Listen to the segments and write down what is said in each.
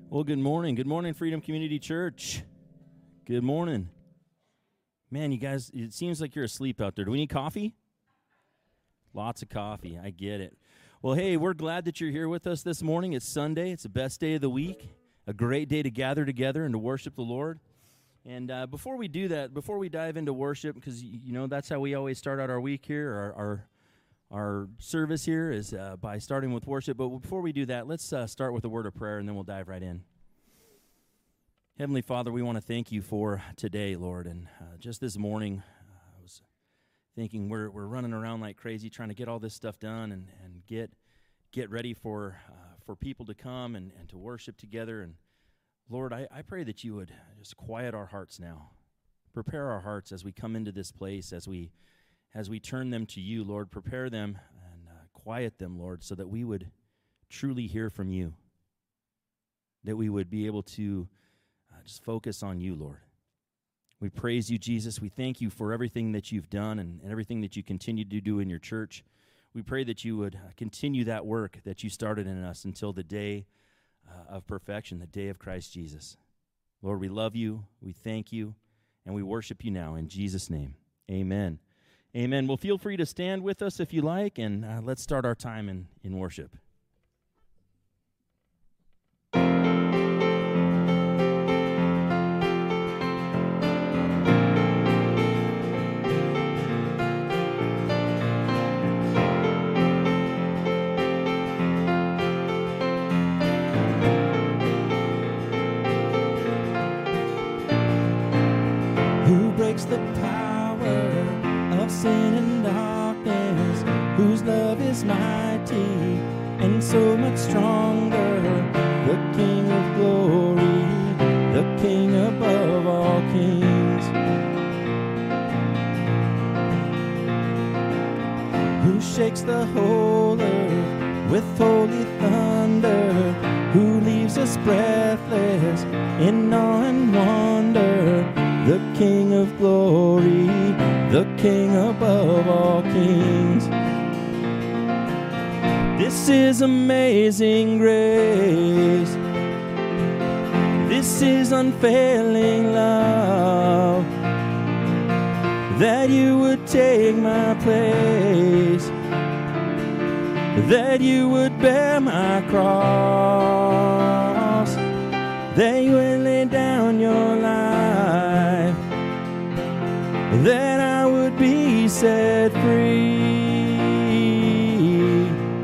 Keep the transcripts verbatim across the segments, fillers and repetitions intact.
Well, good morning. Good morning, Freedom Community Church. Good morning. Man, you guys, it seems like you're asleep out there. Do we need coffee? Lots of coffee. I get it. Well, hey, we're glad that you're here with us this morning. It's Sunday. It's the best day of the week. A great day to gather together and to worship the Lord. And uh, before we do that, before we dive into worship, because, you know, that's how we always start out our week here, our our, our service here is uh, by starting with worship. But before we do that, let's uh, start with a word of prayer, and then we'll dive right in. Heavenly Father, we want to thank you for today, Lord. And uh, just this morning, uh, I was thinking we're we're running around like crazy trying to get all this stuff done and, and get get ready for uh, for people to come and, and to worship together. And Lord, I, I pray that you would just quiet our hearts now. Prepare our hearts as we come into this place, as we as we turn them to you, Lord. Prepare them and uh, quiet them, Lord, so that we would truly hear from you, that we would be able to Uh, just focus on you, Lord. We praise you, Jesus. We thank you for everything that you've done and, and everything that you continue to do in your church. We pray that you would uh, continue that work that you started in us until the day uh, of perfection, the day of Christ Jesus. Lord, we love you, we thank you, and we worship you now in Jesus' name. Amen. Amen. Well, feel free to stand with us if you like, and uh, let's start our time in, in worship. The power of sin and darkness, whose love is mighty and so much stronger, the King of glory, the King above all kings, who shakes the whole earth with holy thunder, who leaves us breathless in awe and wonder, the King of glory, the King above all kings. This is amazing grace. This is unfailing love, that you would take my place, that you would bear my cross, that you would lay down your life, that I would be set free.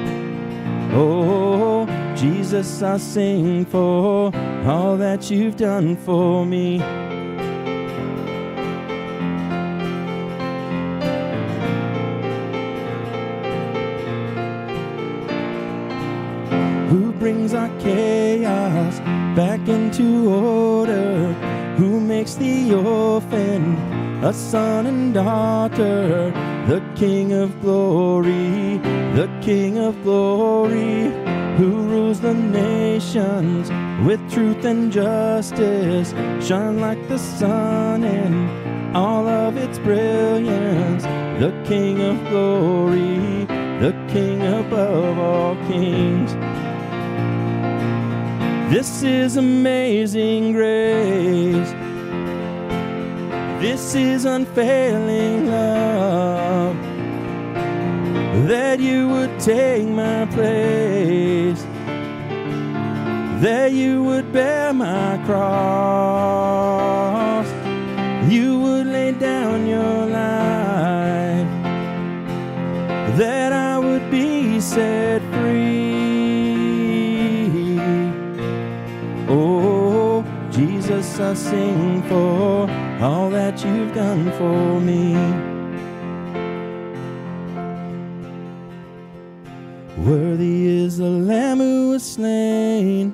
Oh, Jesus, I sing for all that you've done for me. Who brings our chaos back into order, who makes the orphan a son and daughter, the King of glory, the King of glory, who rules the nations with truth and justice, shine like the sun in all of its brilliance, the King of glory, the King above all kings. This is amazing grace. This is unfailing love, that you would take my place, that you would bear my cross, you would lay down your life, that I would be set free. Oh, Jesus, I sing for all that you've done for me. Worthy is the Lamb who was slain,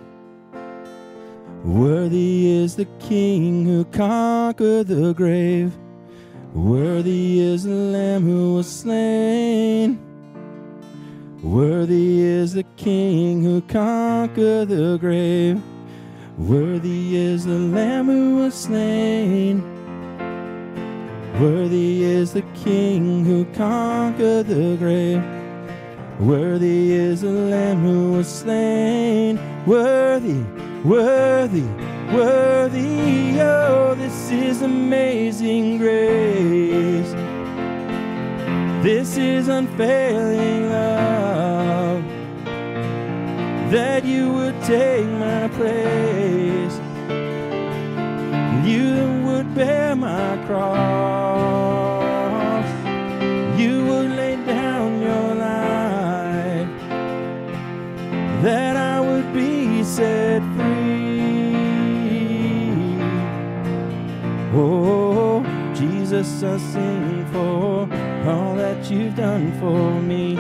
worthy is the King who conquered the grave, worthy is the Lamb who was slain, worthy is the King who conquered the grave, worthy is the Lamb who was slain, worthy is the King who conquered the grave, Worthy is the Lamb who was slain. Worthy, Worthy, worthy, oh, this is amazing grace. This is unfailing love, that you would take my place, you would bear my cross, you would lay down your life, that I would be set free. Oh, Jesus, I sing for all that you've done for me.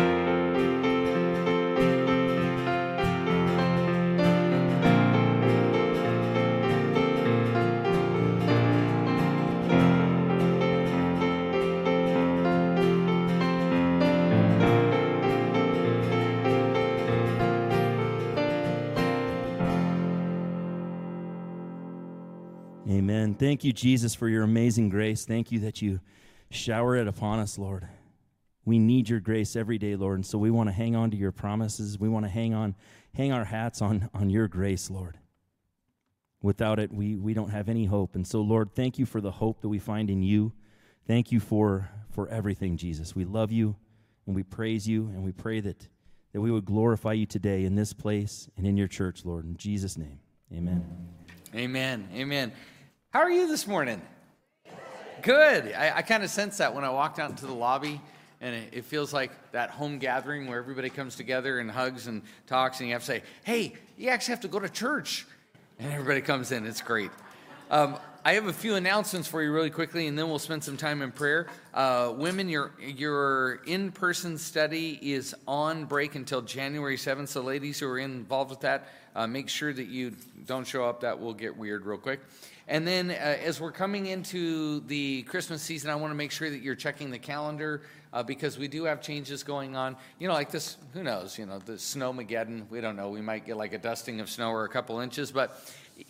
Amen. Thank you, Jesus, for your amazing grace. Thank you that you shower it upon us, Lord. We need your grace every day, Lord, and so we want to hang on to your promises. We want to hang on, hang our hats on, on your grace, Lord. Without it, we, we don't have any hope. And so, Lord, thank you for the hope that we find in you. Thank you for, for everything, Jesus. We love you, and we praise you, and we pray that, that we would glorify you today in this place and in your church, Lord. In Jesus' name, amen. Amen. Amen. How are you this morning? Good. I, I kind of sense that when I walked out into the lobby, and it, it feels like that home gathering where everybody comes together and hugs and talks, and you have to say, hey, you actually have to go to church. And everybody comes in. It's great. Um, I have a few announcements for you really quickly, and then we'll spend some time in prayer. Uh, women, your your in-person study is on break until January seventh, so ladies who are involved with that, uh, make sure that you don't show up. That will get weird real quick. And then uh, as we're coming into the Christmas season, I want to make sure that you're checking the calendar uh, because we do have changes going on. You know, like this, who knows, you know, the Snowmageddon, we don't know. We might get like a dusting of snow or a couple inches, but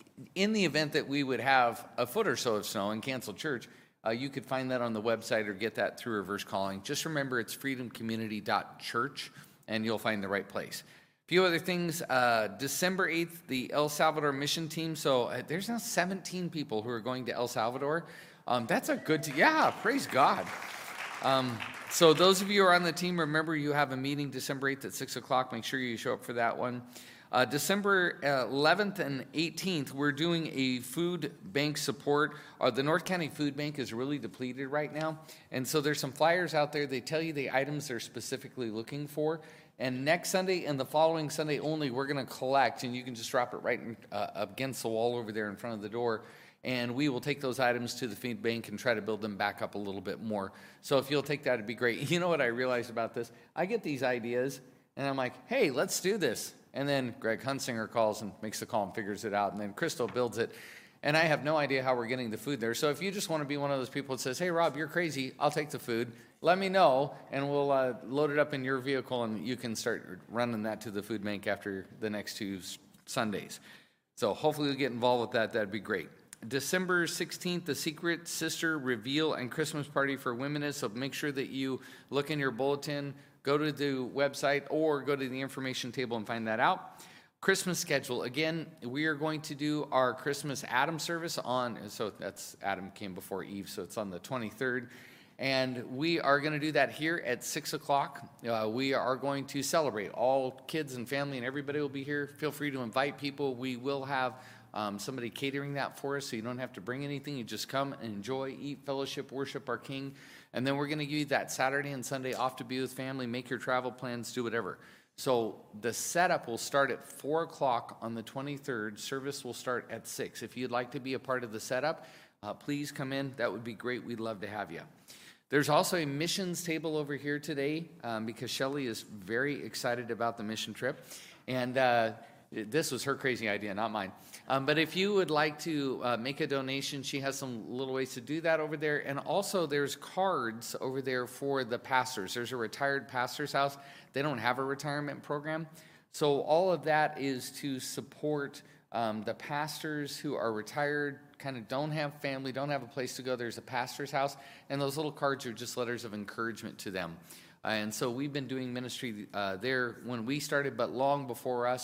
in the event that we would have a foot or so of snow and cancel church, uh, you could find that on the website or get that through reverse calling. Just remember it's freedom community dot church, and you'll find the right place. A few other things. Uh, December eighth, the El Salvador mission team. So uh, there's now seventeen people who are going to El Salvador. Um, that's a good, t- yeah, praise God. Um, so those of you who are on the team, remember you have a meeting December eighth at six o'clock. Make sure you show up for that one. Uh, December eleventh and eighteenth, we're doing a food bank support. Uh, the North County Food Bank is really depleted right now. And so there's some flyers out there. They tell you the items they're specifically looking for. And next Sunday and the following Sunday only, we're going to collect, and you can just drop it right in, uh, against the wall over there in front of the door. And we will take those items to the food bank and try to build them back up a little bit more. So if you'll take that, it'd be great. You know what I realized about this? I get these ideas, and I'm like, hey, let's do this. And then Greg Hunsinger calls and makes the call and figures it out. And then Crystal builds it. And I have no idea how we're getting the food there. So if you just want to be one of those people that says, hey, Rob, you're crazy, I'll take the food, let me know, and we'll uh, load it up in your vehicle, and you can start running that to the food bank after the next two Sundays. So hopefully you'll get involved with that. That'd be great. December sixteenth, the Secret Sister Reveal and Christmas Party for Women is. So make sure that you look in your bulletin, go to the website, or go to the information table and find that out. Christmas schedule. Again, we are going to do our Christmas Adam service on, so that's Adam came before Eve, so it's on the twenty-third. And we are going to do that here at six o'clock. Uh, we are going to celebrate. All kids and family and everybody will be here. Feel free to invite people. We will have um, somebody catering that for us, so you don't have to bring anything. You just come and enjoy, eat, fellowship, worship our King. And then we're going to give you that Saturday and Sunday off to be with family, make your travel plans, do whatever. So the setup will start at four o'clock on the twenty-third. Service will start at six. If you'd like to be a part of the setup, uh, please come in. That would be great. We'd love to have you. There's also a missions table over here today um, because Shelley is very excited about the mission trip. And uh, this was her crazy idea, not mine. Um, but if you would like to uh, make a donation, she has some little ways to do that over there. And also there's cards over there for the pastors. There's a retired pastor's house. They don't have a retirement program. So all of that is to support um, the pastors who are retired, kind of don't have family, don't have a place to go. There's a pastor's house, and those little cards are just letters of encouragement to them. Uh, and so we've been doing ministry uh, there when we started, but long before us.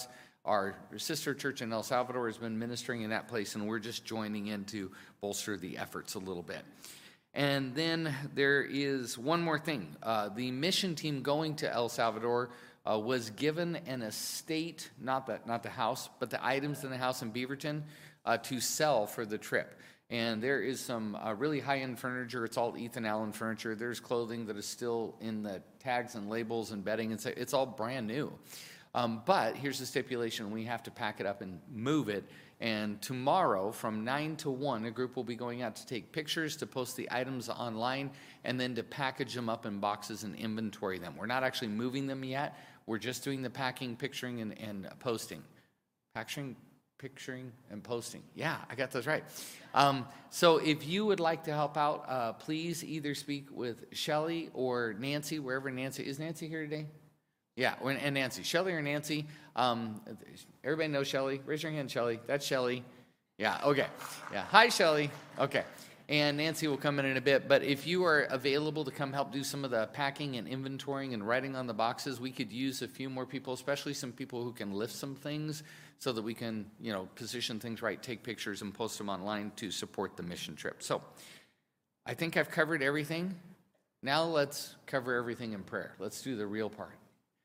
our sister church in El Salvador has been ministering in that place, and we're just joining in to bolster the efforts a little bit. And then there is one more thing. Uh, the mission team going to El Salvador uh, was given an estate, not the, not the house, but the items in the house in Beaverton uh, to sell for the trip. And there is some uh, really high-end furniture. It's all Ethan Allen furniture. There's clothing that is still in the tags and labels and bedding. It's, it's all brand new. Um, but here's the stipulation. We have to pack it up and move it. And tomorrow from nine to one, a group will be going out to take pictures, to post the items online, and then to package them up in boxes and inventory them. We're not actually moving them yet. We're just doing the packing, picturing, and, and posting. Packing, picturing, and posting. Yeah, I got those right. Um, so if you would like to help out, uh, please either speak with Shelly or Nancy, wherever Nancy is. Nancy here today? Yeah, and Nancy. Shelly or Nancy. Um, everybody knows Shelly. Raise your hand, Shelly. That's Shelly. Yeah, okay. Yeah, hi, Shelly. Okay. And Nancy will come in in a bit. But if you are available to come help do some of the packing and inventorying and writing on the boxes, we could use a few more people, especially some people who can lift some things so that we can, you know, position things right, take pictures, and post them online to support the mission trip. So I think I've covered everything. Now let's cover everything in prayer. Let's do the real part.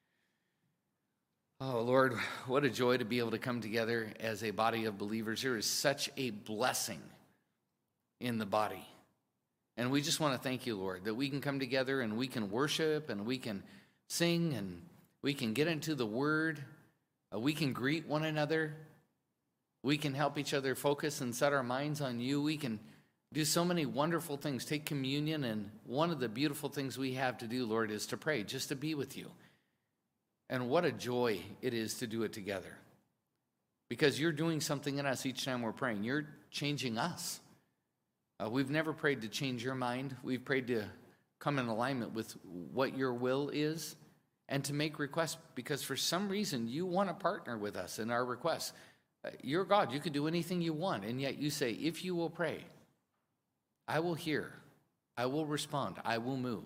Oh, Lord, what a joy to be able to come together as a body of believers. There is such a blessing in the body. And we just want to thank you, Lord, that we can come together and we can worship and we can sing and we can get into the Word. Uh, we can greet one another. We can help each other focus and set our minds on you. We can do so many wonderful things. Take communion, and one of the beautiful things we have to do, Lord, is to pray, just to be with you. And what a joy it is to do it together. Because you're doing something in us each time we're praying. You're changing us. Uh, we've never prayed to change your mind. We've prayed to come in alignment with what your will is and to make requests because for some reason you want to partner with us in our requests. Uh, you're God. You can do anything you want. And yet you say, if you will pray, I will hear. I will respond. I will move.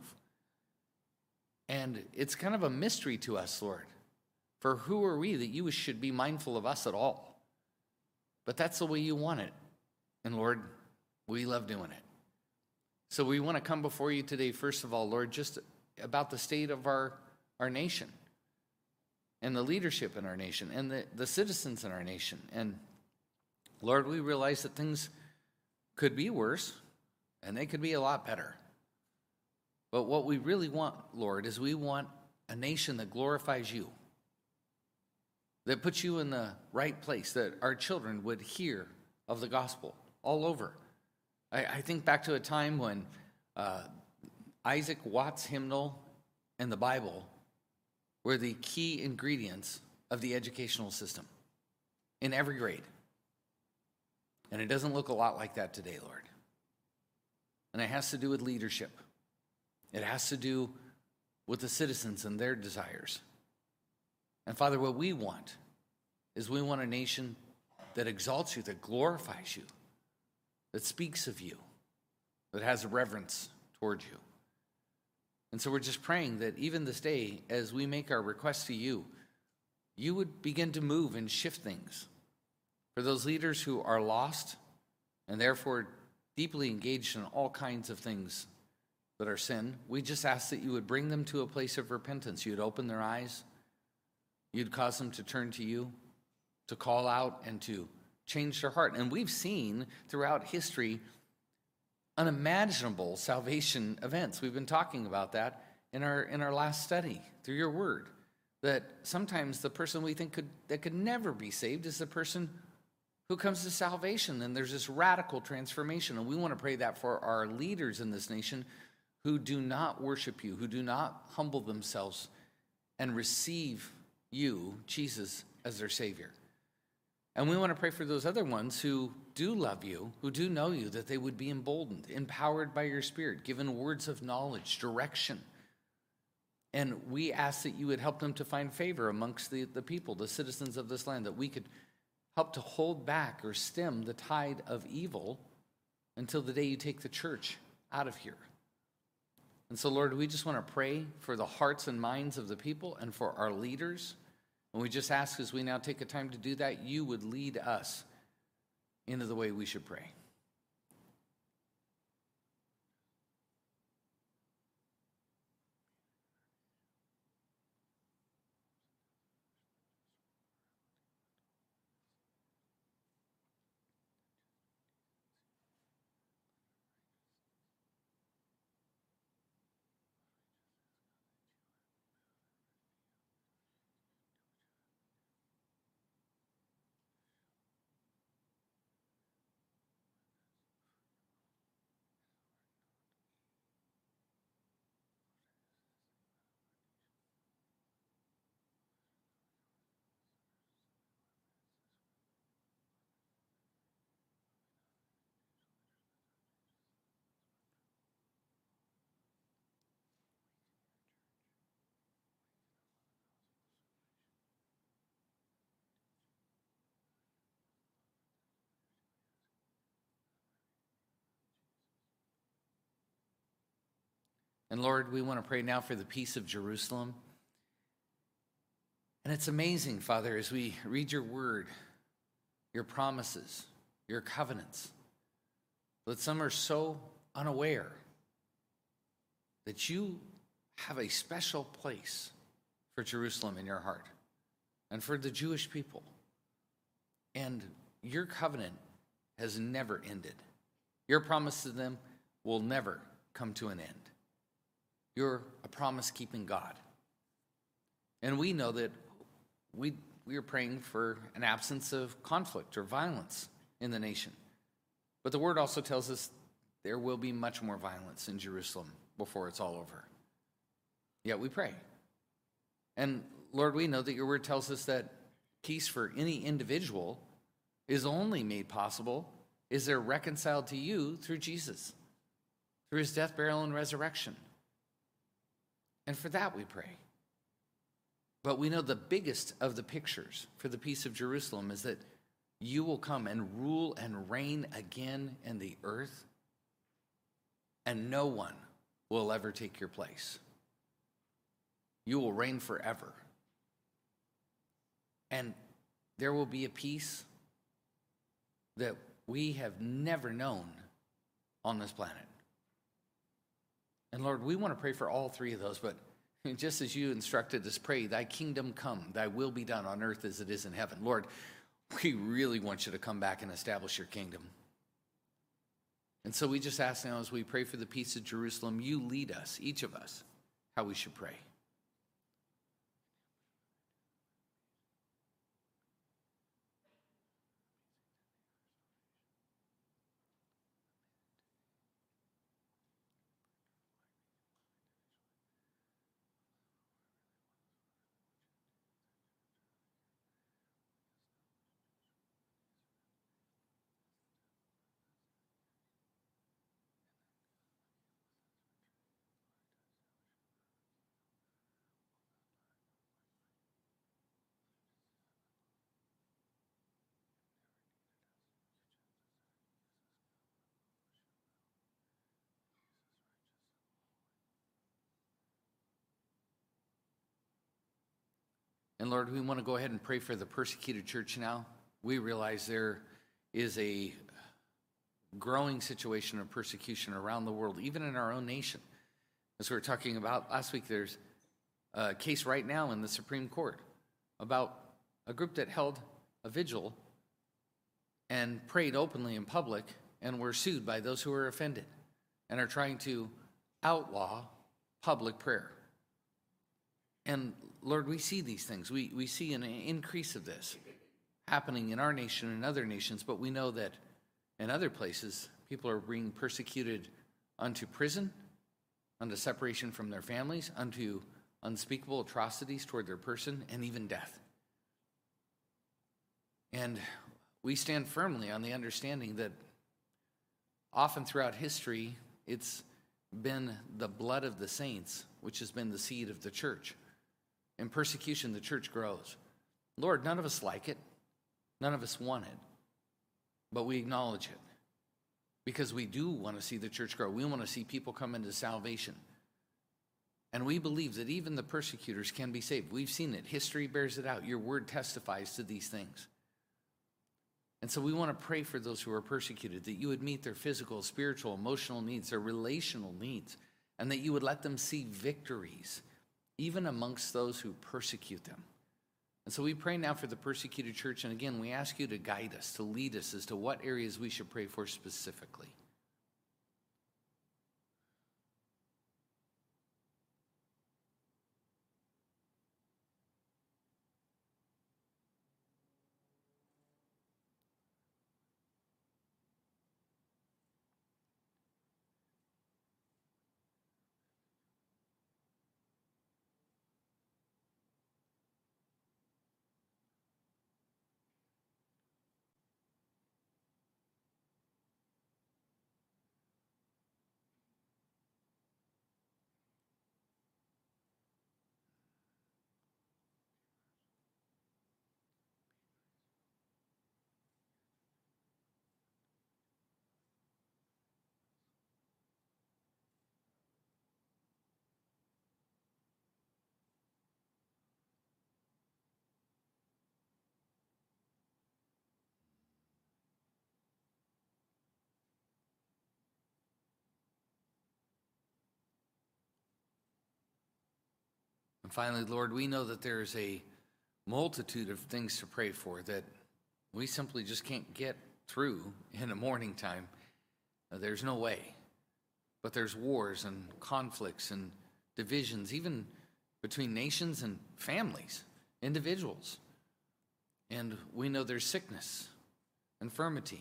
And it's kind of a mystery to us, Lord. For who are we that you should be mindful of us at all? But that's the way you want it. And Lord, we love doing it. So we want to come before you today, first of all, Lord, just about the state of our, our nation and the leadership in our nation and the, the citizens in our nation. And Lord, we realize that things could be worse and they could be a lot better. But what we really want, Lord, is we want a nation that glorifies you, that puts you in the right place, that our children would hear of the gospel all over. I, I think back to a time when uh, Isaac Watts' hymnal and the Bible were the key ingredients of the educational system in every grade. And it doesn't look a lot like that today, Lord. And it has to do with leadership. It has to do with the citizens and their desires. And Father, what we want is we want a nation that exalts you, that glorifies you, that speaks of you, that has reverence toward you. And so we're just praying that even this day, as we make our requests to you, you would begin to move and shift things. For those leaders who are lost and therefore deeply engaged in all kinds of things that are sin, we just ask that you would bring them to a place of repentance. You'd open their eyes. You'd cause them to turn to you, to call out and to change their heart. And we've seen throughout history unimaginable salvation events. We've been talking about that in our in our last study through your word, that sometimes the person we think could that could never be saved is the person who comes to salvation. And there's this radical transformation. And we want to pray that for our leaders in this nation who do not worship you, who do not humble themselves and receive you, Jesus, as their Savior. And we want to pray for those other ones who do love you, who do know you, that they would be emboldened, empowered by your Spirit, given words of knowledge, direction. And we ask that you would help them to find favor amongst the, the people, the citizens of this land, that we could help to hold back or stem the tide of evil until the day you take the church out of here. And so, Lord, we just want to pray for the hearts and minds of the people and for our leaders. And we just ask as we now take a time to do that, you would lead us into the way we should pray. And Lord, we want to pray now for the peace of Jerusalem. And it's amazing, Father, as we read your word, your promises, your covenants, that some are so unaware that you have a special place for Jerusalem in your heart and for the Jewish people. And your covenant has never ended. Your promise to them will never come to an end. You're a promise-keeping God. And we know that we, we are praying for an absence of conflict or violence in the nation. But the word also tells us there will be much more violence in Jerusalem before it's all over. Yet we pray. And Lord, we know that your word tells us that peace for any individual is only made possible is they're reconciled to you through Jesus, through his death, burial, and resurrection. And for that we pray. But we know the biggest of the pictures for the peace of Jerusalem is that you will come and rule and reign again in the earth, and no one will ever take your place. You will reign forever. And there will be a peace that we have never known on this planet. And Lord, we want to pray for all three of those, but just as you instructed us, pray, thy kingdom come, thy will be done on earth as it is in heaven. Lord, we really want you to come back and establish your kingdom. And so we just ask now as we pray for the peace of Jerusalem, you lead us, each of us, how we should pray. And Lord, we want to go ahead and pray for the persecuted church now. We realize there is a growing situation of persecution around the world, even in our own nation. As we were talking about last week, there's a case right now in the Supreme Court about a group that held a vigil and prayed openly in public and were sued by those who were offended and are trying to outlaw public prayer. And Lord, we see these things. We, we see an increase of this happening in our nation and other nations, but we know that in other places, people are being persecuted unto prison, unto separation from their families, unto unspeakable atrocities toward their person, and even death. And we stand firmly on the understanding that often throughout history, it's been the blood of the saints, which has been the seed of the church. In persecution, the church grows. Lord, none of us like it. None of us want it. But we acknowledge it because we do want to see the church grow. We want to see people come into salvation. And we believe that even the persecutors can be saved. We've seen it. History bears it out. Your word testifies to these things. And so we want to pray for those who are persecuted, that you would meet their physical, spiritual, emotional needs, their relational needs, and that you would let them see victories, even amongst those who persecute them. And so we pray now for the persecuted church. And again, we ask you to guide us, to lead us as to what areas we should pray for specifically. And finally, Lord, we know that there's a multitude of things to pray for that we simply just can't get through in the morning time. Uh, there's no way. But there's wars and conflicts and divisions, even between nations and families, individuals. And we know there's sickness, infirmity.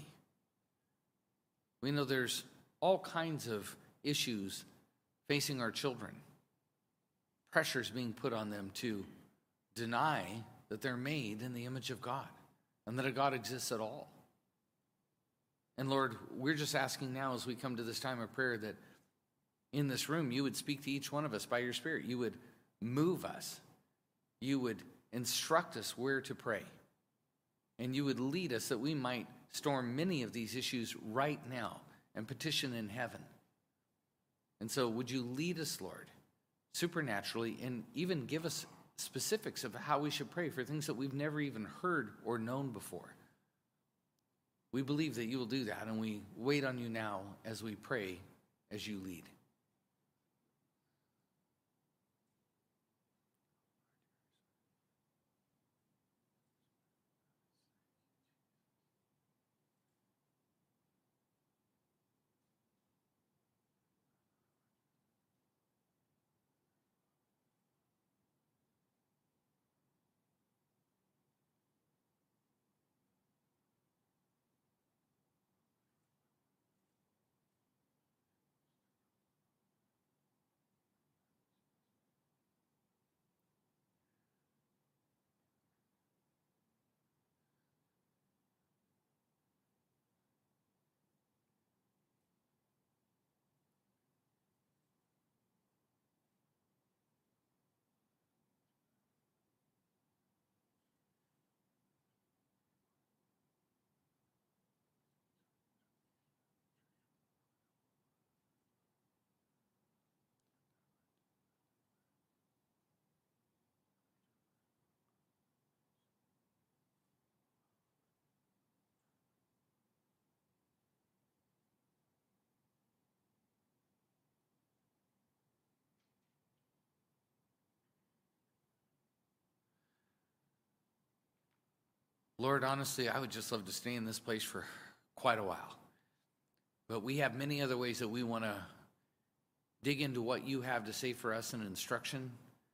We know there's all kinds of issues facing our children. Pressures being put on them to deny that they're made in the image of God and that a God exists at all. And Lord, we're just asking now as we come to this time of prayer that in this room you would speak to each one of us by your Spirit. You would move us. You would instruct us where to pray. And you would lead us that we might storm many of these issues right now and petition in heaven. And so would you lead us, Lord, supernaturally, and even give us specifics of how we should pray for things that we've never even heard or known before. We believe that you will do that, and we wait on you now as we pray as you lead. Lord, honestly, I would just love to stay in this place for quite a while. But we have many other ways that we want to dig into what you have to say for us in instruction.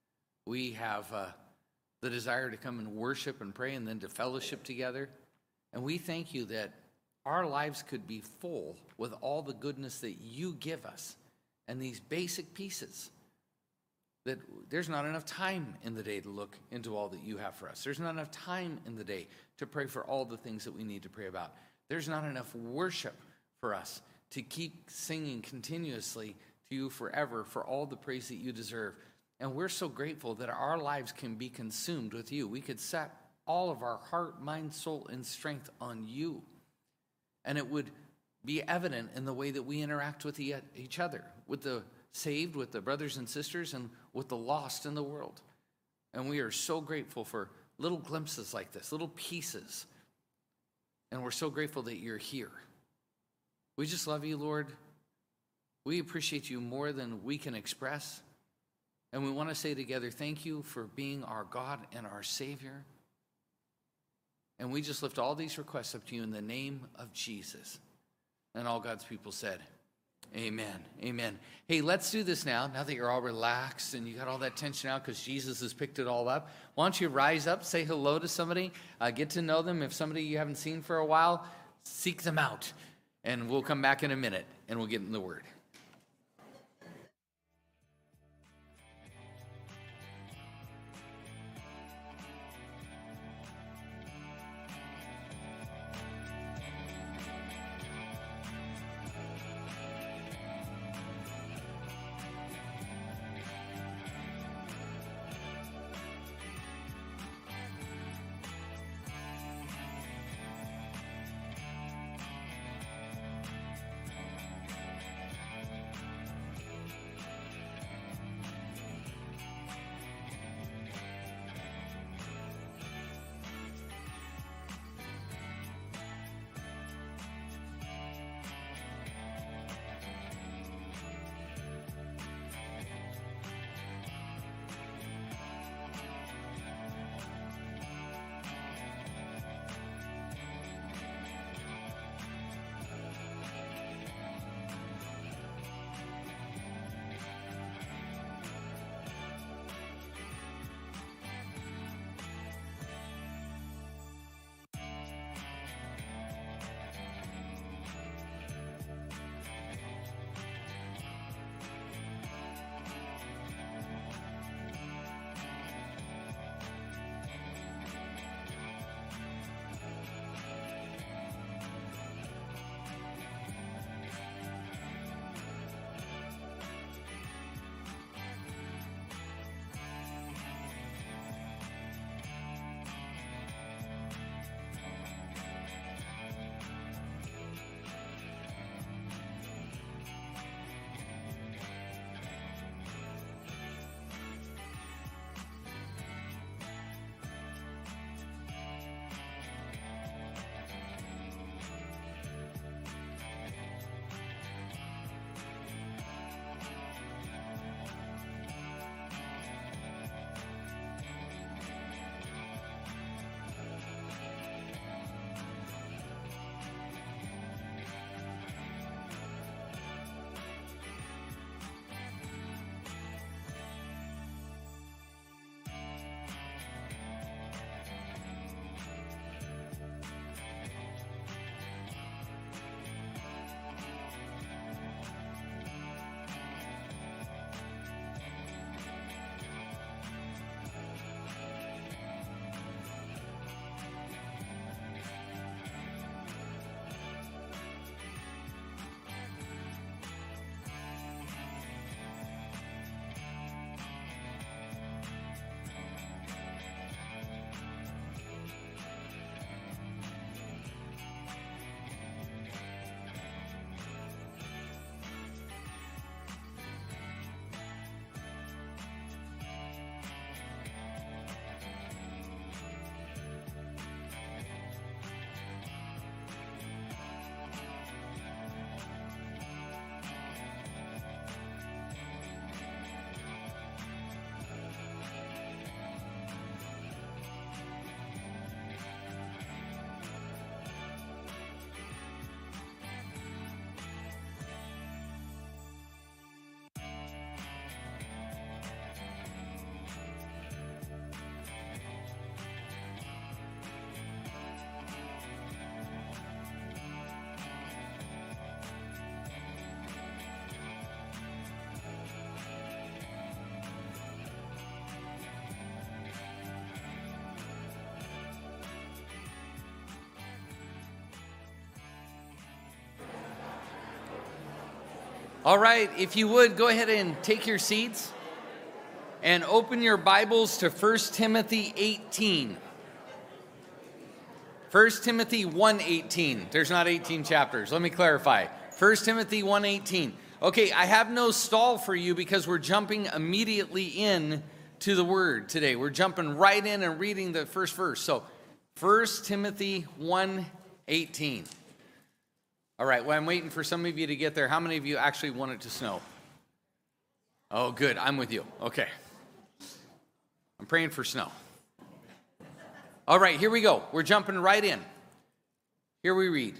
We have uh, the desire to come and worship and pray and then to fellowship together. And we thank you that our lives could be full with all the goodness that you give us and these basic pieces. That there's not enough time in the day to look into all that you have for us. There's not enough time in the day to pray for all the things that we need to pray about. There's not enough worship for us to keep singing continuously to you forever for all the praise that you deserve. And we're so grateful that our lives can be consumed with you. We could set all of our heart, mind, soul, and strength on you. And it would be evident in the way that we interact with each other, with the saved, with the brothers and sisters, and with the lost in the world. And we are so grateful for little glimpses like this, little pieces. And we're so grateful that you're here. We just love you, Lord. We appreciate you more than we can express. And we want to say together, thank you for being our God and our Savior. And we just lift all these requests up to you in the name of Jesus. And all God's people said, amen, amen. Hey, let's do this now. Now that you're all relaxed and you got all that tension out because Jesus has picked it all up, why don't you rise up, say hello to somebody, uh, get to know them. If somebody you haven't seen for a while, seek them out. And we'll come back in a minute and we'll get in the Word. All right, if you would, go ahead and take your seats and open your Bibles to First Timothy eighteen. First Timothy one eighteen. There's not eighteen chapters. Let me clarify. First Timothy one eighteen. Okay, I have no stall for you because we're jumping immediately in to the word today. We're jumping right in and reading the first verse. So, First Timothy one eighteen. All right, well, I'm waiting for some of you to get there. How many of you actually want it to snow? Oh, good. I'm with you. Okay. I'm praying for snow. All right, here we go. We're jumping right in. Here we read.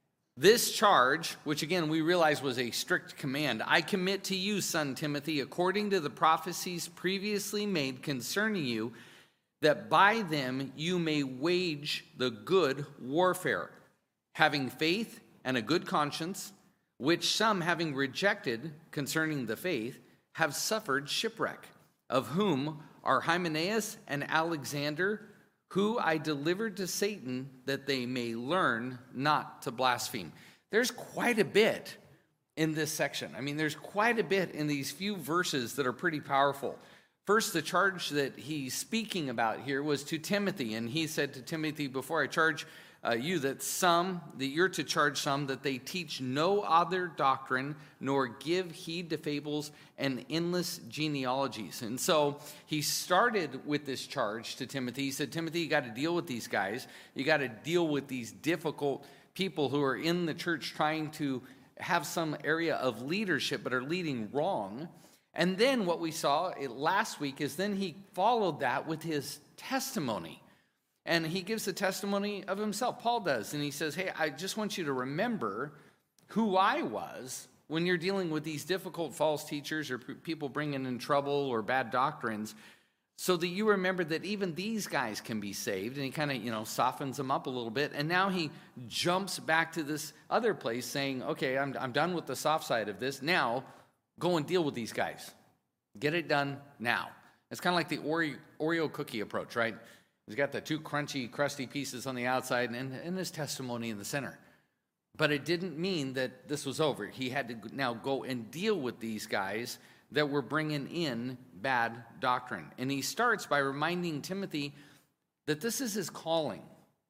This charge, which again we realize was a strict command, I commit to you, son Timothy, according to the prophecies previously made concerning you, that by them you may wage the good warfare, having faith and a good conscience, which some, having rejected concerning the faith, have suffered shipwreck, of whom are Hymenaeus and Alexander, who I delivered to Satan that they may learn not to blaspheme. There's quite a bit in this section. I mean, there's quite a bit in these few verses that are pretty powerful. First, the charge that he's speaking about here was to Timothy, and he said to Timothy, before I charge uh, you that some, that you're to charge some, that they teach no other doctrine, nor give heed to fables and endless genealogies. And so he started with this charge to Timothy. He said, Timothy, you got to deal with these guys. You got to deal with these difficult people who are in the church trying to have some area of leadership but are leading wrong. And then what we saw last week is then he followed that with his testimony. And he gives the testimony of himself. Paul does. And he says, hey, I just want you to remember who I was when you're dealing with these difficult false teachers or people bringing in trouble or bad doctrines, so that you remember that even these guys can be saved. And he kind of, you know, softens them up a little bit. And now he jumps back to this other place saying, okay, I'm, I'm done with the soft side of this. Now, go and deal with these guys. Get it done now. It's kind of like the Oreo, Oreo cookie approach, right? He's got the two crunchy, crusty pieces on the outside and, and his testimony in the center. But it didn't mean that this was over. He had to now go and deal with these guys that were bringing in bad doctrine. And he starts by reminding Timothy that this is his calling.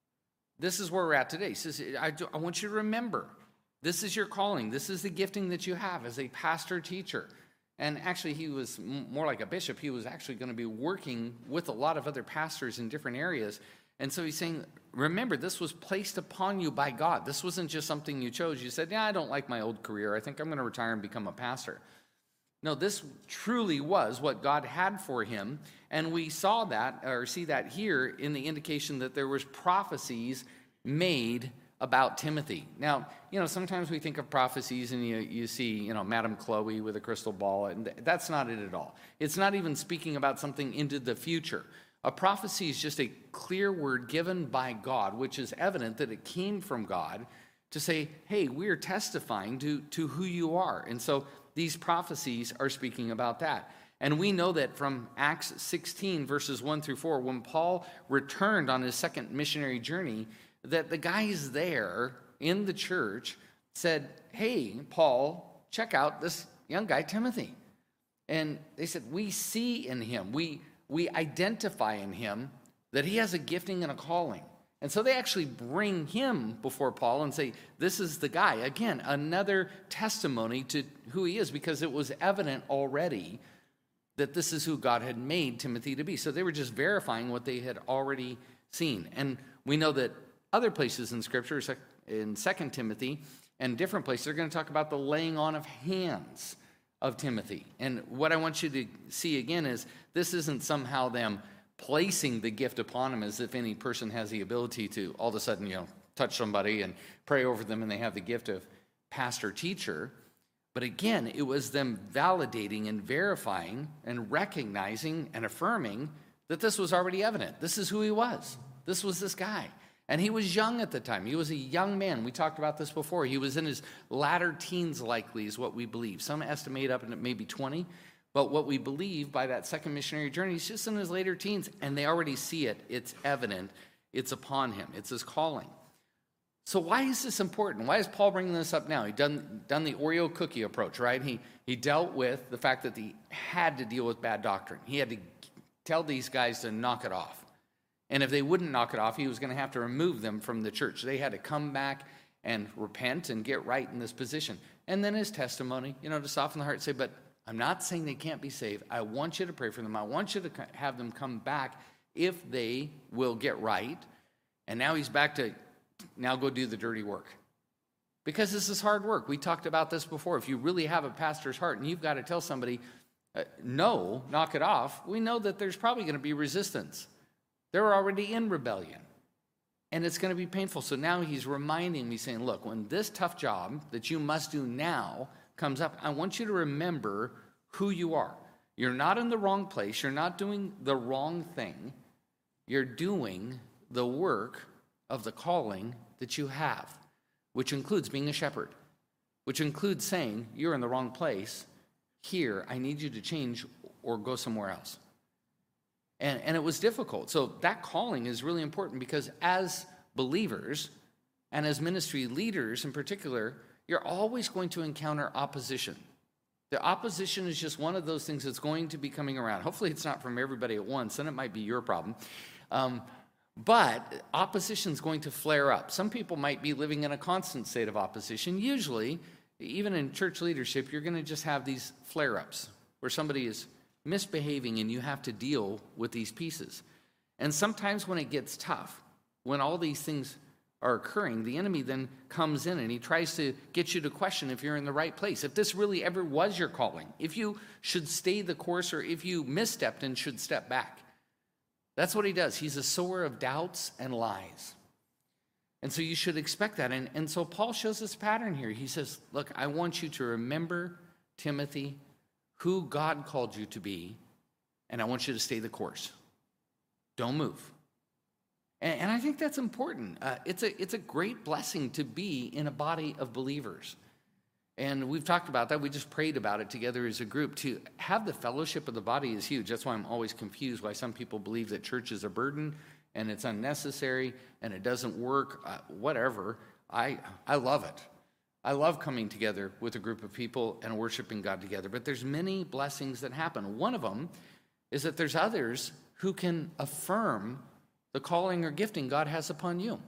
This is where we're at today. He says, I, do, I want you to remember, this is your calling. This is the gifting that you have as a pastor teacher. And actually, he was more like a bishop. He was actually going to be working with a lot of other pastors in different areas. And so he's saying, remember, this was placed upon you by God. This wasn't just something you chose. You said, yeah, I don't like my old career. I think I'm going to retire and become a pastor. No, this truly was what God had for him. And we saw that, or see that here in the indication that there was prophecies made about Timothy. Now, you know, sometimes we think of prophecies and you, you see, you know, Madame Chloe with a crystal ball, and that's not it at all. It's not even speaking about something into the future. A prophecy is just a clear word given by God, which is evident that it came from God to say, hey, we are testifying to, to who you are. And so these prophecies are speaking about that. And we know that from Acts sixteen, verses one through four, when Paul returned on his second missionary journey, that the guys there in the church said, hey, Paul, check out this young guy, Timothy. And they said, we see in him, we, we identify in him that he has a gifting and a calling. And so they actually bring him before Paul and say, this is the guy. Again, another testimony to who he is, because it was evident already that this is who God had made Timothy to be. So they were just verifying what they had already seen. And we know that other places in Scripture, in Second Timothy and different places, they're going to talk about the laying on of hands of Timothy. And what I want you to see again is this isn't somehow them placing the gift upon him as if any person has the ability to all of a sudden, you know, touch somebody and pray over them and they have the gift of pastor teacher. But again, it was them validating and verifying and recognizing and affirming that this was already evident. This is who he was. This was this guy. And he was young at the time. He was a young man. We talked about this before. He was in his latter teens, likely, is what we believe. Some estimate up at maybe twenty. But what we believe by that second missionary journey, he's just in his later teens. And they already see it. It's evident. It's upon him. It's his calling. So why is this important? Why is Paul bringing this up now? He done done the Oreo cookie approach, right? He he dealt with the fact that he had to deal with bad doctrine. He had to tell these guys to knock it off. And if they wouldn't knock it off, he was going to have to remove them from the church. They had to come back and repent and get right in this position. And then his testimony, you know, to soften the heart, say, but I'm not saying they can't be saved. I want you to pray for them. I want you to have them come back if they will get right. And now he's back to, now go do the dirty work. Because this is hard work. We talked about this before. If you really have a pastor's heart and you've got to tell somebody, uh, no, knock it off, we know that there's probably going to be resistance. They're already in rebellion. And it's going to be painful. So now he's reminding me, saying, look, when this tough job that you must do now comes up, I want you to remember who you are. You're not in the wrong place. You're not doing the wrong thing. You're doing the work of the calling that you have, which includes being a shepherd, which includes saying, you're in the wrong place. Here, I need you to change or go somewhere else. And, and it was difficult. So that calling is really important because as believers and as ministry leaders in particular, you're always going to encounter opposition. The opposition is just one of those things that's going to be coming around. Hopefully it's not from everybody at once, and it might be your problem. Um, but opposition is going to flare up. Some people might be living in a constant state of opposition. Usually, even in church leadership, you're going to just have these flare-ups where somebody is misbehaving and you have to deal with these pieces. And sometimes when it gets tough, when all these things are occurring, the enemy then comes in and he tries to get you to question if you're in the right place, if this really ever was your calling, if you should stay the course or if you misstepped and should step back. That's what he does. He's a sower of doubts and lies. And so you should expect that. And, and so Paul shows this pattern here. He says, look, I want you to remember, Timothy, who God called you to be, and I want you to stay the course. Don't move. And, and I think that's important. Uh, it's a it's a great blessing to be in a body of believers. And we've talked about that. We just prayed about it together as a group. To have the fellowship of the body is huge. That's why I'm always confused why some people believe that church is a burden and it's unnecessary and it doesn't work, uh, whatever. I I love it. I love coming together with a group of people and worshiping God together, but there's many blessings that happen. One of them is that there's others who can affirm the calling or gifting God has upon you.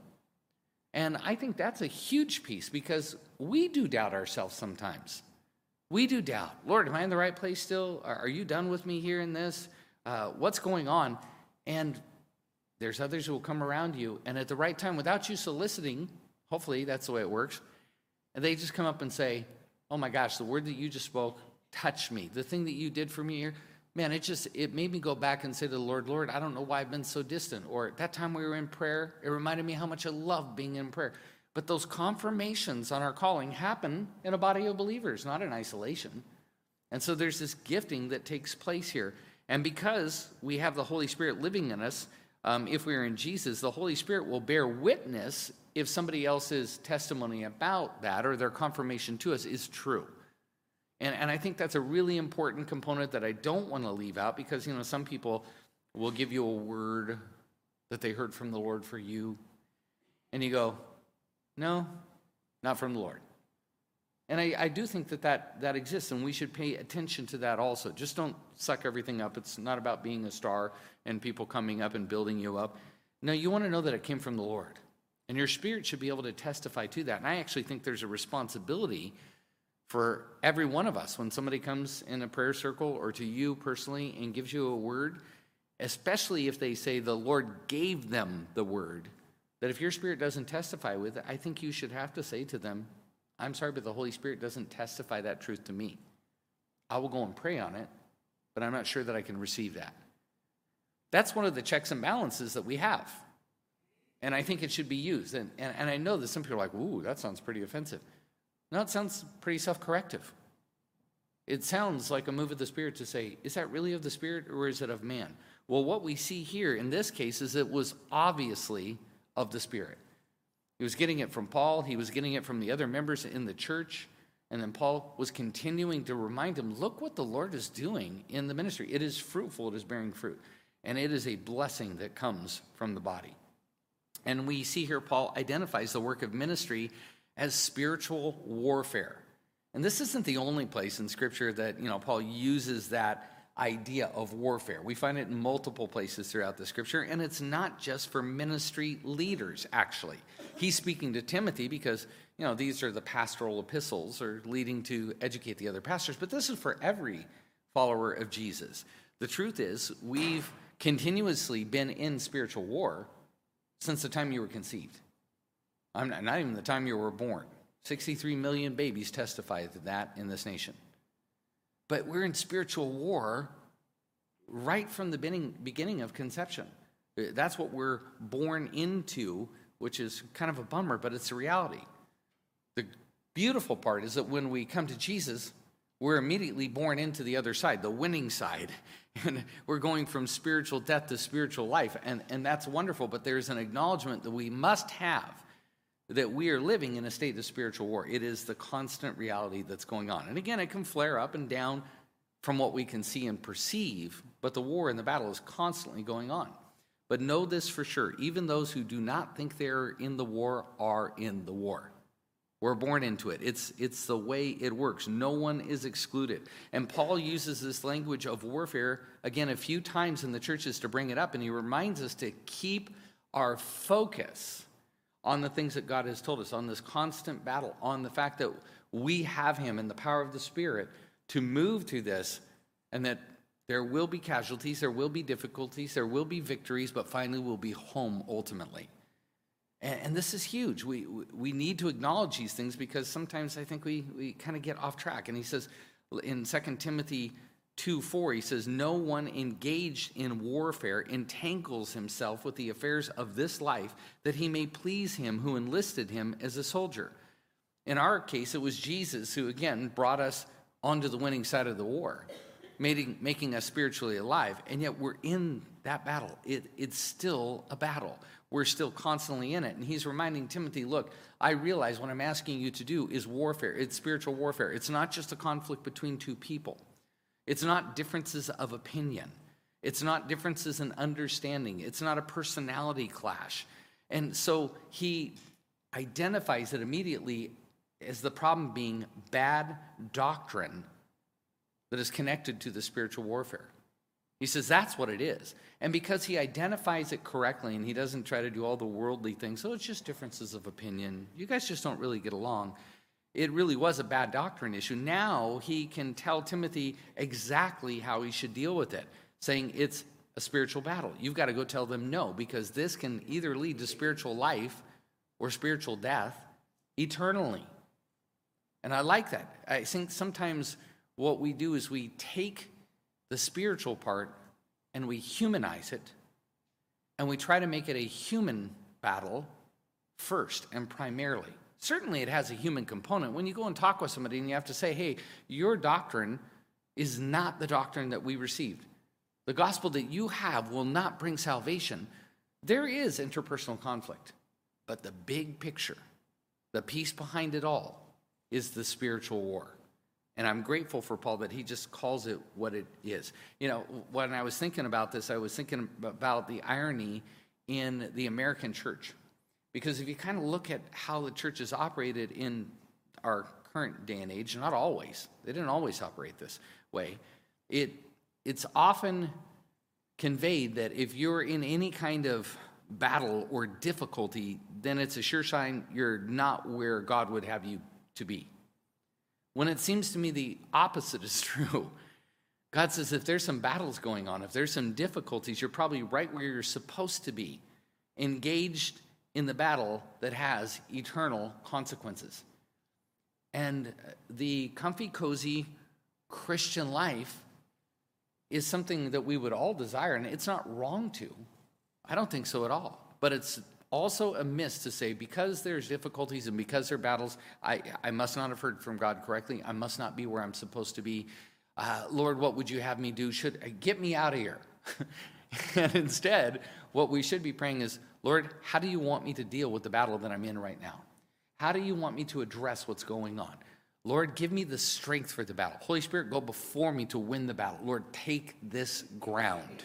And I think that's a huge piece because we do doubt ourselves sometimes. We do doubt. Lord, am I in the right place still? Are you done with me here in this? Uh, what's going on? And there's others who will come around you, and at the right time, without you soliciting, hopefully that's the way it works, and they just come up and say, oh my gosh, the word that you just spoke touched me. The thing that you did for me here, man, it just, it made me go back and say to the Lord, Lord, I don't know why I've been so distant. Or at that time we were in prayer, it reminded me how much I love being in prayer. But those confirmations on our calling happen in a body of believers, not in isolation. And so there's this gifting that takes place here. And because we have the Holy Spirit living in us, um, if we're in Jesus, the Holy Spirit will bear witness if somebody else's testimony about that or their confirmation to us is true. And, and I think that's a really important component that I don't want to leave out because, you know, some people will give you a word that they heard from the Lord for you. And you go, no, not from the Lord. And I, I do think that, that that exists, and we should pay attention to that also. Just don't suck everything up. It's not about being a star and people coming up and building you up. No, you want to know that it came from the Lord. And your spirit should be able to testify to that. And I actually think there's a responsibility for every one of us when somebody comes in a prayer circle or to you personally and gives you a word, especially if they say the Lord gave them the word, that if your spirit doesn't testify with it, I think you should have to say to them, I'm sorry, but the Holy Spirit doesn't testify that truth to me. I will go and pray on it, but I'm not sure that I can receive that. That's one of the checks and balances that we have. And I think it should be used. And, and, and I know that some people are like, ooh, that sounds pretty offensive. No, it sounds pretty self-corrective. It sounds like a move of the Spirit to say, is that really of the Spirit or is it of man? Well, what we see here in this case is it was obviously of the Spirit. He was getting it from Paul. He was getting it from the other members in the church. And then Paul was continuing to remind him, look what the Lord is doing in the ministry. It is fruitful. It is bearing fruit. And it is a blessing that comes from the body. And we see here Paul identifies the work of ministry as spiritual warfare. And this isn't the only place in Scripture that, you know, Paul uses that idea of warfare. We find it in multiple places throughout the scripture, and it's not just for ministry leaders, actually. He's speaking to Timothy because, you know, these are the pastoral epistles or leading to educate the other pastors, but this is for every follower of Jesus. The truth is, we've continuously been in spiritual war since the time you were conceived. I'm not, not even the time you were born. sixty-three million babies testify to that in this nation. But we're in spiritual war right from the beginning, beginning of conception. That's what we're born into, which is kind of a bummer, but it's a reality. The beautiful part is that when we come to Jesus, we're immediately born into the other side, the winning side. And we're going from spiritual death to spiritual life. And, and that's wonderful, but there's an acknowledgement that we must have that we are living in a state of spiritual war. It is the constant reality that's going on. And again, it can flare up and down from what we can see and perceive, but the war and the battle is constantly going on. But know this for sure, even those who do not think they're in the war are in the war. We're born into it. It's, it's the way it works. No one is excluded. And Paul uses this language of warfare, again, a few times in the churches to bring it up, and he reminds us to keep our focus on the things that God has told us, on this constant battle, on the fact that we have him and the power of the Spirit to move through this, and that there will be casualties, there will be difficulties, there will be victories, but finally we'll be home ultimately. And, and this is huge. We, we need to acknowledge these things because sometimes I think we, we kind of get off track. And he says in Second Timothy two four, he says, no one engaged in warfare entangles himself with the affairs of this life, that he may please him who enlisted him as a soldier. In our case, it was Jesus who, again, brought us onto the winning side of the war, making, making us spiritually alive, and yet we're in that battle. It, it's still a battle. We're still constantly in it. And he's reminding Timothy, look, I realize what I'm asking you to do is warfare. It's spiritual warfare. It's not just a conflict between two people. It's not differences of opinion. It's not differences in understanding. It's not a personality clash. And so he identifies it immediately as the problem being bad doctrine that is connected to the spiritual warfare. He says that's what it is. And because he identifies it correctly and he doesn't try to do all the worldly things, so it's just differences of opinion. You guys just don't really get along. It really was a bad doctrine issue. Now he can tell Timothy exactly how he should deal with it, saying it's a spiritual battle. You've got to go tell them no, because this can either lead to spiritual life or spiritual death eternally. And I like that. I think sometimes what we do is we take the spiritual part and we humanize it, and we try to make it a human battle first and primarily. Certainly it has a human component. When you go and talk with somebody and you have to say, hey, your doctrine is not the doctrine that we received. The gospel that you have will not bring salvation. There is interpersonal conflict, but the big picture, the piece behind it all, is the spiritual war. And I'm grateful for Paul that he just calls it what it is. You know, when I was thinking about this, I was thinking about the irony in the American church. Because if you kind of look at how the church is operated in our current day and age, not always, they didn't always operate this way, it it's often conveyed that if you're in any kind of battle or difficulty, then it's a sure sign you're not where God would have you to be. When it seems to me the opposite is true. God says if there's some battles going on, if there's some difficulties, you're probably right where you're supposed to be, engaged in the battle that has eternal consequences. And the comfy, cozy Christian life is something that we would all desire, and it's not wrong to. I don't think so at all. But it's also amiss to say, because there's difficulties and because there are battles, I, I must not have heard from God correctly. I must not be where I'm supposed to be. Uh, Lord, what would you have me do? Should uh, get me out of here. And instead, what we should be praying is, Lord, how do you want me to deal with the battle that I'm in right now? How do you want me to address what's going on? Lord, give me the strength for the battle. Holy Spirit, go before me to win the battle. Lord, take this ground.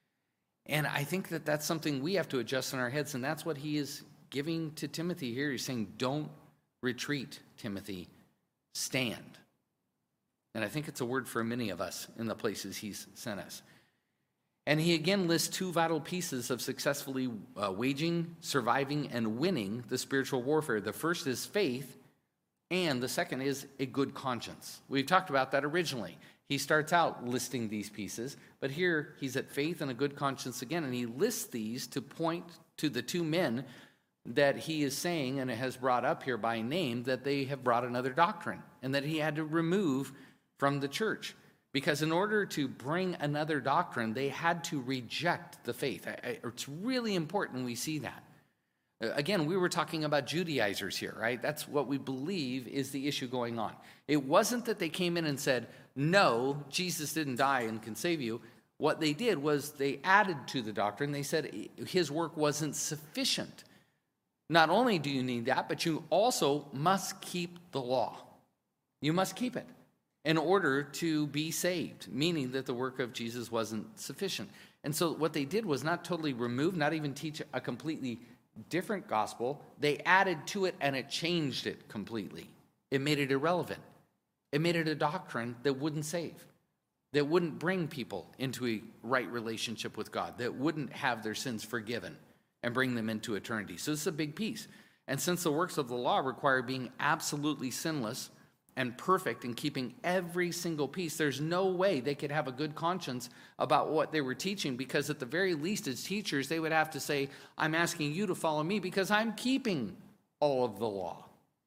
And I think that that's something we have to adjust in our heads, and that's what he is giving to Timothy here. He's saying, don't retreat, Timothy. Stand. And I think it's a word for many of us in the places he's sent us. And he again lists two vital pieces of successfully uh, waging, surviving, and winning the spiritual warfare. The first is faith, and the second is a good conscience. We've talked about that originally. He starts out listing these pieces, but here he's at faith and a good conscience again, and he lists these to point to the two men that he is saying, and it has brought up here by name, that they have brought another doctrine, and that he had to remove from the church. Because in order to bring another doctrine, they had to reject the faith. I, I, it's really important we see that. Uh, again, we were talking about Judaizers here, right? That's what we believe is the issue going on. It wasn't that they came in and said, no, Jesus didn't die and can save you. What they did was they added to the doctrine. They said his work wasn't sufficient. Not only do you need that, but you also must keep the law. You must keep it in order to be saved, meaning that the work of Jesus wasn't sufficient. And so what they did was not totally remove, not even teach a completely different gospel. They added to it and it changed it completely. It made it irrelevant. It made it a doctrine that wouldn't save, that wouldn't bring people into a right relationship with God, that wouldn't have their sins forgiven and bring them into eternity. So this is a big piece. And since the works of the law require being absolutely sinless and perfect in keeping every single piece, there's no way they could have a good conscience about what they were teaching, because at the very least as teachers, they would have to say, I'm asking you to follow me because I'm keeping all of the law.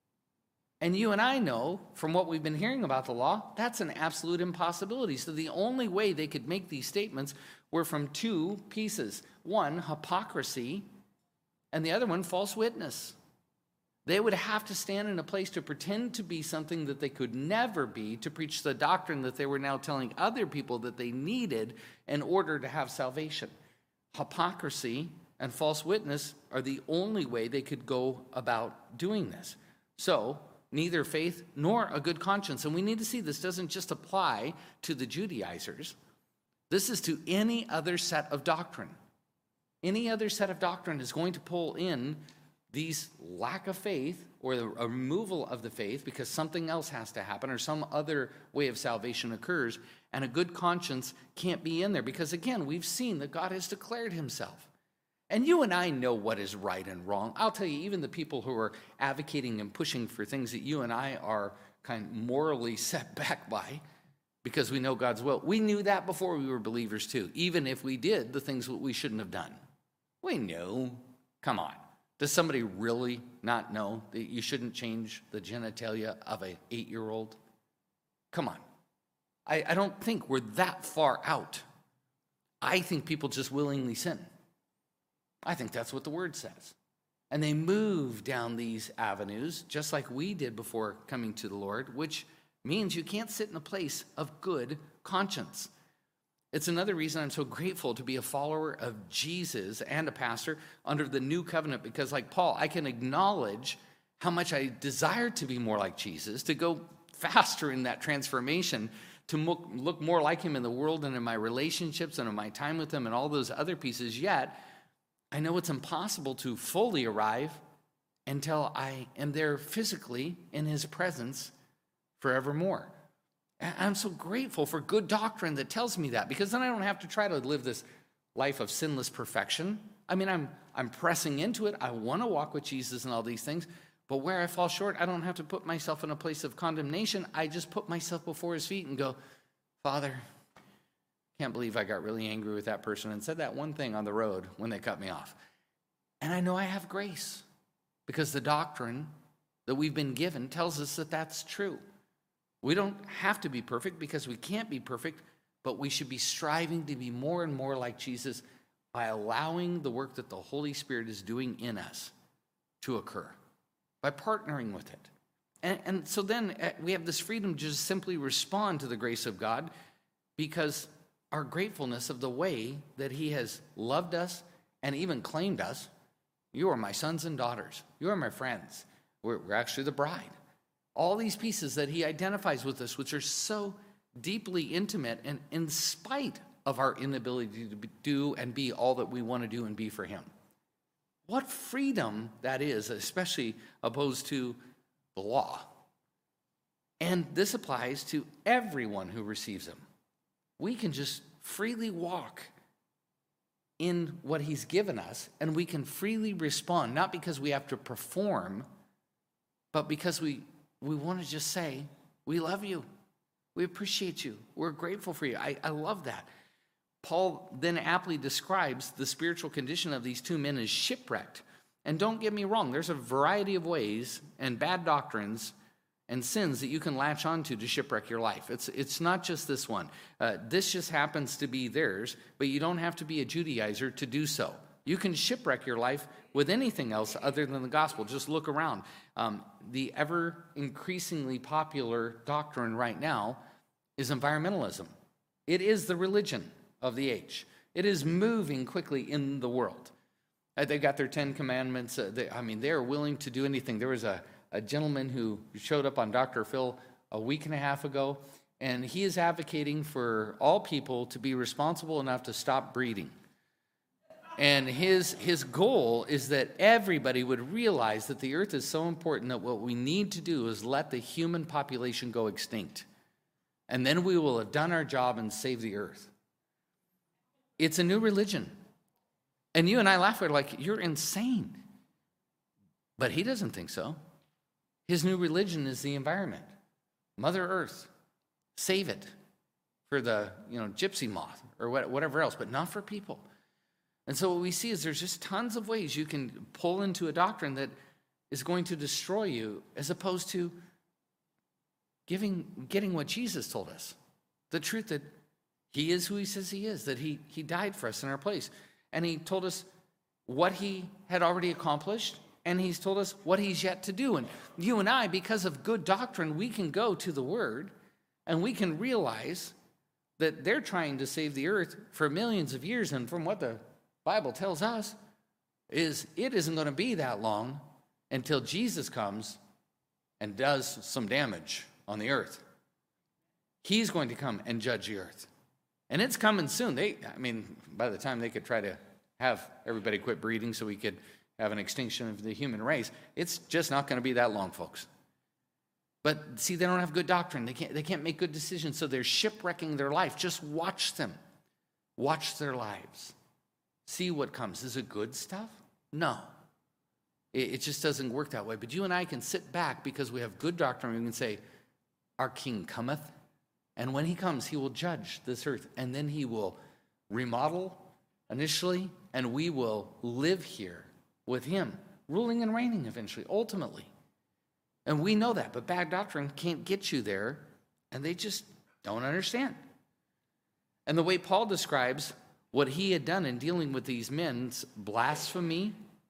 And you and I know from what we've been hearing about the law, that's an absolute impossibility. So the only way they could make these statements were from two pieces. One, hypocrisy, and the other one, false witness. They would have to stand in a place to pretend to be something that they could never be, to preach the doctrine that they were now telling other people that they needed in order to have salvation. Hypocrisy and false witness are the only way they could go about doing this. So, neither faith nor a good conscience. And we need to see this doesn't just apply to the Judaizers. This is to any other set of doctrine. Any other set of doctrine is going to pull in these lack of faith or the removal of the faith because something else has to happen or some other way of salvation occurs, and a good conscience can't be in there because, again, we've seen that God has declared himself. And you and I know what is right and wrong. I'll tell you, even the people who are advocating and pushing for things that you and I are kind of morally set back by because we know God's will, we knew that before we were believers too, even if we did the things that we shouldn't have done. We knew. Come on. Does somebody really not know that you shouldn't change the genitalia of an eight-year-old? Come on. I, I don't think we're that far out. I think people just willingly sin. I think that's what the word says. And they move down these avenues, just like we did before coming to the Lord, which means you can't sit in a place of good conscience. It's another reason I'm so grateful to be a follower of Jesus and a pastor under the new covenant, because like Paul, I can acknowledge how much I desire to be more like Jesus, to go faster in that transformation, to look more like him in the world and in my relationships and in my time with him and all those other pieces. Yet, I know it's impossible to fully arrive until I am there physically in his presence forevermore. I'm so grateful for good doctrine that tells me that, because then I don't have to try to live this life of sinless perfection. I mean, I'm I'm pressing into it. I want to walk with Jesus and all these things, but where I fall short, I don't have to put myself in a place of condemnation. I just put myself before his feet and go, Father, can't believe I got really angry with that person and said that one thing on the road when they cut me off. And I know I have grace because the doctrine that we've been given tells us that that's true. We don't have to be perfect because we can't be perfect, but we should be striving to be more and more like Jesus by allowing the work that the Holy Spirit is doing in us to occur, by partnering with it. And, and so then we have this freedom to just simply respond to the grace of God because our gratefulness of the way that he has loved us and even claimed us. You are my sons and daughters. You are my friends. We're, we're actually the bride. All these pieces that he identifies with us, which are so deeply intimate, and in spite of our inability to do and be all that we want to do and be for him. What freedom that is, especially opposed to the law. And this applies to everyone who receives him. We can just freely walk in what he's given us, and we can freely respond, not because we have to perform, but because we, we want to just say, we love you. We appreciate you. We're grateful for you. I, I love that. Paul then aptly describes the spiritual condition of these two men as shipwrecked. And don't get me wrong, there's a variety of ways and bad doctrines and sins that you can latch onto to shipwreck your life. It's it's not just this one. Uh, this just happens to be theirs, but you don't have to be a Judaizer to do so. You can shipwreck your life with anything else other than the gospel. Just look around. Um, the ever increasingly popular doctrine right now is environmentalism. It is the religion of the age. It is moving quickly in the world. Uh, they've got their Ten Commandments. Uh, they, I mean, they're willing to do anything. There was a A gentleman who showed up on Doctor Phil a week and a half ago, and he is advocating for all people to be responsible enough to stop breeding. And his his goal is that everybody would realize that the earth is so important that what we need to do is let the human population go extinct. And then we will have done our job and saved the earth. It's a new religion. And you and I laugh at it like, you're insane. But he doesn't think so. His new religion is the environment. Mother Earth. Save it for the, you know, gypsy moth or whatever else, but not for people. And so what we see is there's just tons of ways you can pull into a doctrine that is going to destroy you, as opposed to giving, getting what Jesus told us. The truth that he is who he says he is, that he, he died for us in our place. And he told us what he had already accomplished, and he's told us what he's yet to do. And you and I, because of good doctrine, we can go to the Word, and we can realize that they're trying to save the earth for millions of years. And from what the Bible tells us, is it isn't going to be that long until Jesus comes and does some damage on the earth. He's going to come and judge the earth. And it's coming soon. They, I mean, by the time they could try to have everybody quit breeding so we could have an extinction of the human race, it's just not going to be that long, folks. But see, they don't have good doctrine. They can't, they can't make good decisions, so they're shipwrecking their life. Just watch them. Watch their lives. See what comes. Is it good stuff? No. It, it just doesn't work that way. But you and I can sit back because we have good doctrine. We can say, our King cometh, and when he comes, he will judge this earth, and then he will remodel initially, and we will live here with him, ruling and reigning eventually, ultimately. And we know that, but bad doctrine can't get you there, and they just don't understand. And the way Paul describes what he had done in dealing with these men's blasphemy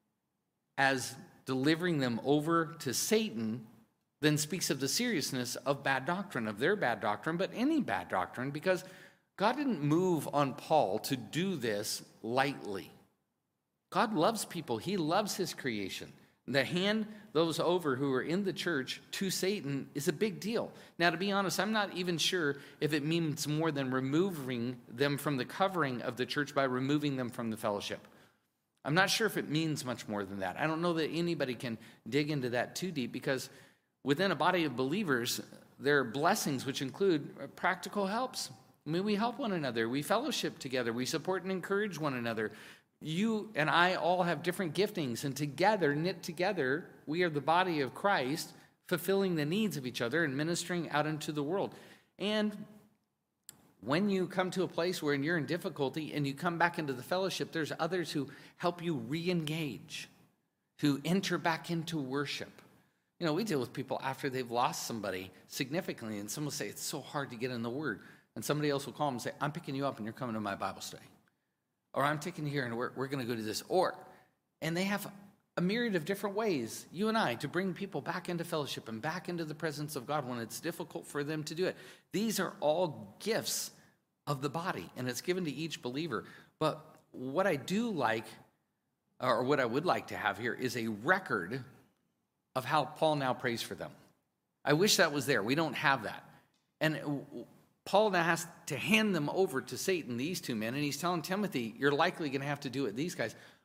as delivering them over to Satan, then speaks of the seriousness of bad doctrine, of their bad doctrine, but any bad doctrine, because God didn't move on Paul to do this lightly. God loves people. He loves his creation. To hand those over who are in the church to Satan is a big deal. Now, to be honest, I'm not even sure if it means more than removing them from the covering of the church by removing them from the fellowship. I'm not sure if it means much more than that. I don't know that anybody can dig into that too deep, because within a body of believers, there are blessings which include practical helps. I mean, we help one another. We fellowship together. We support and encourage one another. You and I all have different giftings, and together, knit together, we are the body of Christ, fulfilling the needs of each other and ministering out into the world. And when you come to a place where you're in difficulty and you come back into the fellowship, there's others who help you re-engage, who enter back into worship. You know, we deal with people after they've lost somebody significantly, and someone will say, it's so hard to get in the Word. And somebody else will call them and say, I'm picking you up and you're coming to my Bible study. Or I'm taking you here and we're, we're going to go do this. Or, and they have a myriad of different ways, you and I, to bring people back into fellowship and back into the presence of God when it's difficult for them to do it. These are all gifts of the body, and it's given to each believer. But what I do like, or what I would like to have here, is a record of how Paul now prays for them. I wish that was there. We don't have that. And Paul now has to hand them over to Satan, these two men, and he's telling Timothy, you're likely going to have to do it, these guys.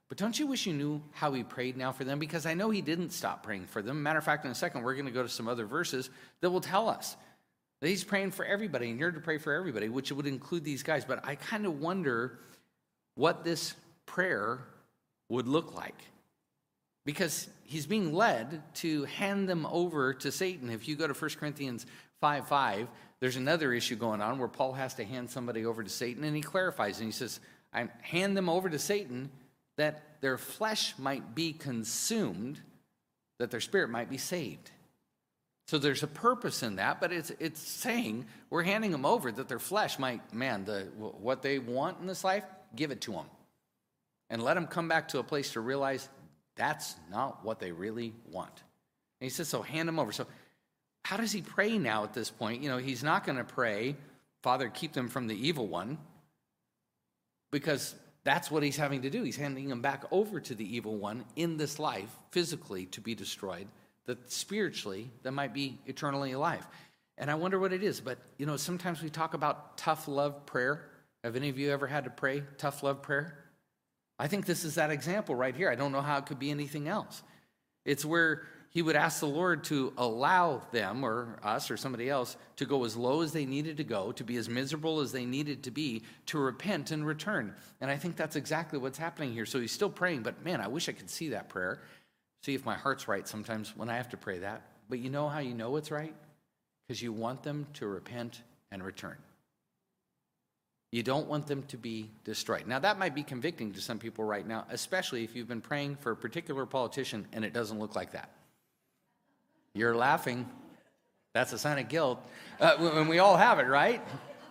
But don't you wish you knew how he prayed now for them? Because I know he didn't stop praying for them. Matter of fact, in a second, we're going to go to some other verses that will tell us that he's praying for everybody, and you're to pray for everybody, which would include these guys. But I kind of wonder what this prayer would look like. Because he's being led to hand them over to Satan. If you go to First Corinthians five five, there's another issue going on where Paul has to hand somebody over to Satan, and he clarifies, and he says, I hand them over to Satan that their flesh might be consumed, that their spirit might be saved. So there's a purpose in that, but it's it's saying we're handing them over that their flesh might, man, the what they want in this life, give it to them. And let them come back to a place to realize that's not what they really want. And he says, so hand them over. So how does he pray now at this point? You know, he's not going to pray, Father, keep them from the evil one, because that's what he's having to do. He's handing them back over to the evil one in this life, physically to be destroyed, that spiritually, that might be eternally alive. And I wonder what it is. But, you know, sometimes we talk about tough love prayer. Have any of you ever had to pray tough love prayer? I think this is that example right here. I don't know how it could be anything else. It's where he would ask the Lord to allow them or us or somebody else to go as low as they needed to go, to be as miserable as they needed to be, to repent and return. And I think that's exactly what's happening here. So he's still praying, but man, I wish I could see that prayer, see if my heart's right sometimes when I have to pray that. But you know how you know it's right? Because you want them to repent and return. You don't want them to be destroyed. Now, that might be convicting to some people right now, especially if you've been praying for a particular politician and it doesn't look like that. You're laughing. That's a sign of guilt. Uh, and we all have it, right?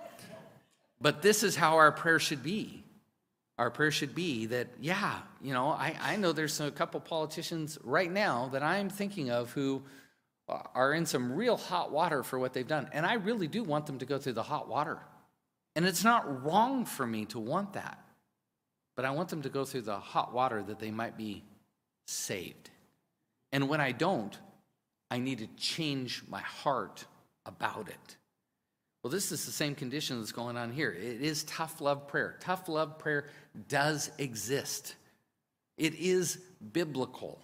But this is how our prayer should be. Our prayer should be that, yeah, you know, I, I know there's a couple politicians right now that I'm thinking of who are in some real hot water for what they've done. And I really do want them to go through the hot water. And it's not wrong for me to want that. But I want them to go through the hot water that they might be saved. And when I don't, I need to change my heart about it. Well, this is the same condition that's going on here. It is tough love prayer. Tough love prayer does exist. It is biblical.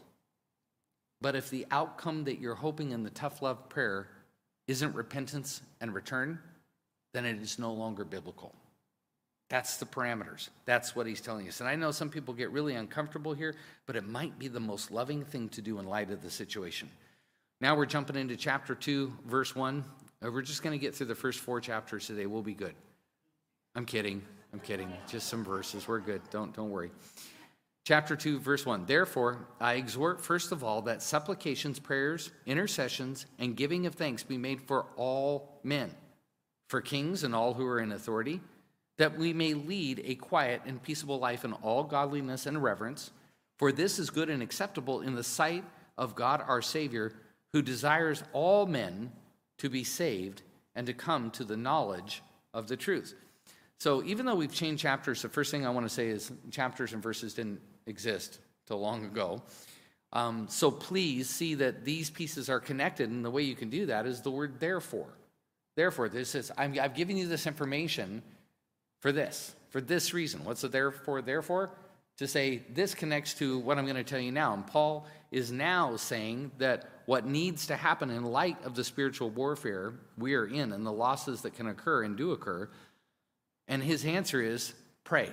But if the outcome that you're hoping in the tough love prayer isn't repentance and return, then it is no longer biblical. That's the parameters. That's what he's telling us. And I know some people get really uncomfortable here, but it might be the most loving thing to do in light of the situation. Now we're jumping into chapter two, verse one. We're just going to get through the first four chapters today. We'll be good. I'm kidding. I'm kidding. Just some verses. We're good. Don't, don't worry. Chapter two, verse one. Therefore, I exhort first of all that supplications, prayers, intercessions, and giving of thanks be made for all men, for kings and all who are in authority, that we may lead a quiet and peaceable life in all godliness and reverence. For this is good and acceptable in the sight of God our Savior, who desires all men to be saved and to come to the knowledge of the truth. So even though we've changed chapters, the first thing I want to say is chapters and verses didn't exist till long ago. Um, so please see that these pieces are connected, and the way you can do that is the word therefore. Therefore, this is, I'm, I've given you this information for this, for this reason. What's the therefore? Therefore, to say this connects to what I'm going to tell you now. And Paul is now saying that what needs to happen in light of the spiritual warfare we are in and the losses that can occur and do occur. And his answer is pray.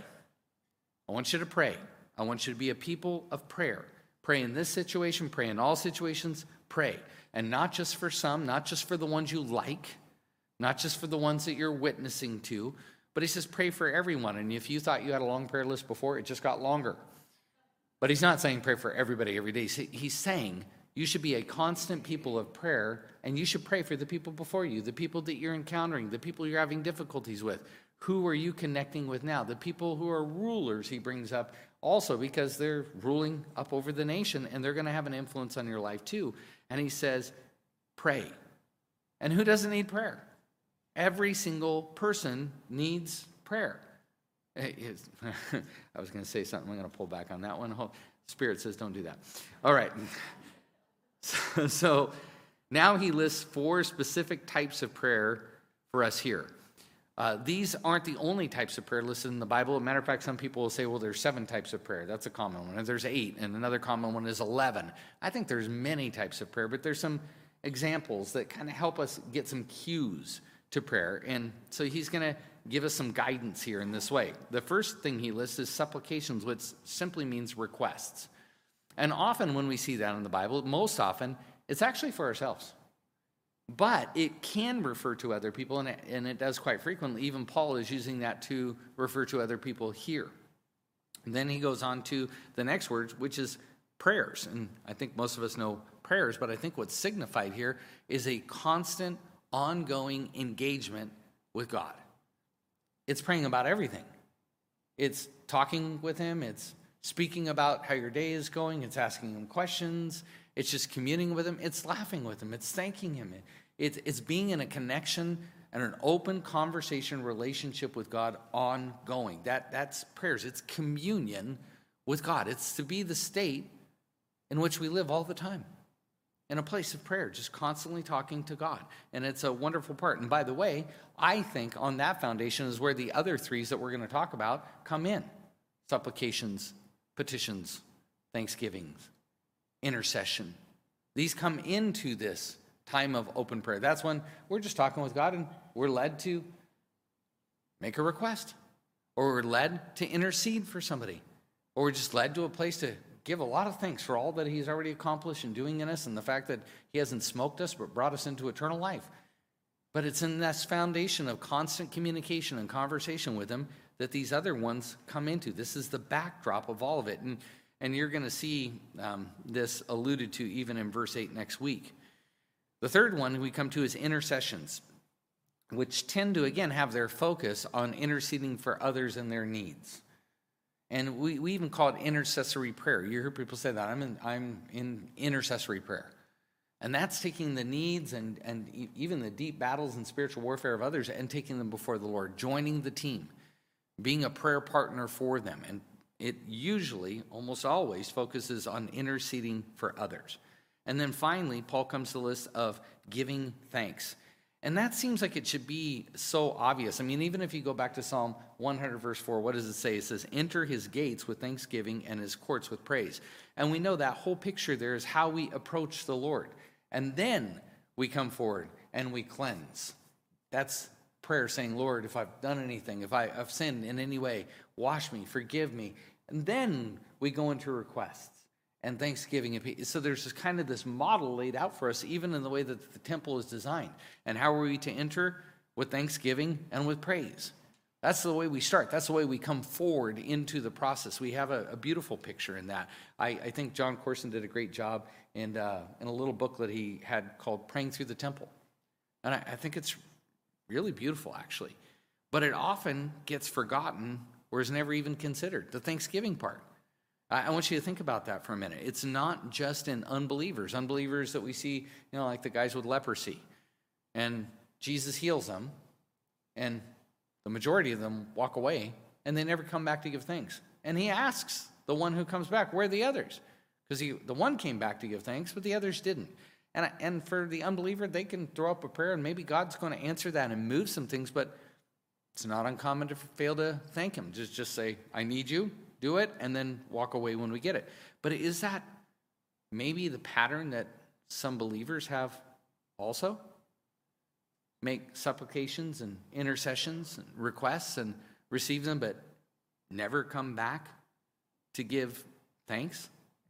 I want you to pray. I want you to be a people of prayer. Pray in this situation, pray in all situations, pray. And not just for some, not just for the ones you like, not just for the ones that you're witnessing to, but he says pray for everyone. And if you thought you had a long prayer list before, it just got longer. But he's not saying pray for everybody every day. He's saying you should be a constant people of prayer, and you should pray for the people before you, the people that you're encountering, the people you're having difficulties with. Who are you connecting with now? The people who are rulers, he brings up also, because they're ruling up over the nation, and they're going to have an influence on your life too. And he says, pray. And who doesn't need prayer? Every single person needs prayer. I was going to say something. I'm going to pull back on that one. Spirit says don't do that. All right. So, so now he lists four specific types of prayer for us here. Uh, these aren't the only types of prayer listed in the Bible. As a matter of fact, some people will say, well, there's seven types of prayer. That's a common one. And there's eight, and another common one is eleven. I think there's many types of prayer, but there's some examples that kind of help us get some cues to prayer. And so he's going to give us some guidance here in this way. The first thing he lists is supplications, which simply means requests. And often when we see that in the Bible, most often, it's actually for ourselves. But it can refer to other people, and it, and it does quite frequently. Even Paul is using that to refer to other people here. And then he goes on to the next word, which is prayers. And I think most of us know prayers, but I think what's signified here is a constant, ongoing engagement with God. It's praying about everything. It's talking with him. It's speaking about how your day is going. It's asking him questions. It's just communing with him. It's laughing with him. It's thanking him. It's, it's being in a connection and an open conversation relationship with God ongoing. That, that's prayers. It's communion with God. It's to be the state in which we live all the time, in a place of prayer, just constantly talking to God. And it's a wonderful part. And by the way, I think on that foundation is where the other threes that we're going to talk about come in. Supplications, petitions, thanksgivings, intercession. These come into this time of open prayer. That's when we're just talking with God and we're led to make a request, or we're led to intercede for somebody, or we're just led to a place to give a lot of thanks for all that he's already accomplished and doing in us, and the fact that he hasn't smoked us but brought us into eternal life. But it's in this foundation of constant communication and conversation with him that these other ones come into. This is the backdrop of all of it. And, and you're going to see um, this alluded to even in verse eight next week. The third one we come to is intercessions, which tend to, again, have their focus on interceding for others and their needs. And we, we even call it intercessory prayer. You hear people say that. I'm in, I'm in intercessory prayer. And that's taking the needs and, and even the deep battles and spiritual warfare of others and taking them before the Lord, joining the team, being a prayer partner for them. And it usually, almost always, focuses on interceding for others. And then finally, Paul comes to the list of giving thanks. And that seems like it should be so obvious. I mean, even if you go back to Psalm one hundred, verse four, what does it say? It says, enter his gates with thanksgiving and his courts with praise. And we know that whole picture there is how we approach the Lord. And then we come forward and we cleanse. That's prayer saying, Lord, if I've done anything, if I have sinned in any way, wash me, forgive me. And then we go into requests and thanksgiving. So there's this kind of this model laid out for us, even in the way that the temple is designed. And how are we to enter? With thanksgiving and with praise. That's the way we start. That's the way we come forward into the process. We have a, a beautiful picture in that. I, I think John Corson did a great job in, uh, in a little booklet he had called Praying Through the Temple. And I, I think it's really beautiful, actually. But it often gets forgotten or is never even considered, the thanksgiving part. I want you to think about that for a minute. It's not just in unbelievers. Unbelievers that we see, you know, like the guys with leprosy. And Jesus heals them. And the majority of them walk away. And they never come back to give thanks. And he asks the one who comes back, where are the others? Because the one came back to give thanks, but the others didn't. And, and for the unbeliever, they can throw up a prayer, and maybe God's going to answer that and move some things. But it's not uncommon to fail to thank him. Just, just say, I need you. Do it, and then walk away when we get it. But is that maybe the pattern that some believers have also? Make supplications and intercessions and requests and receive them, but never come back to give thanks?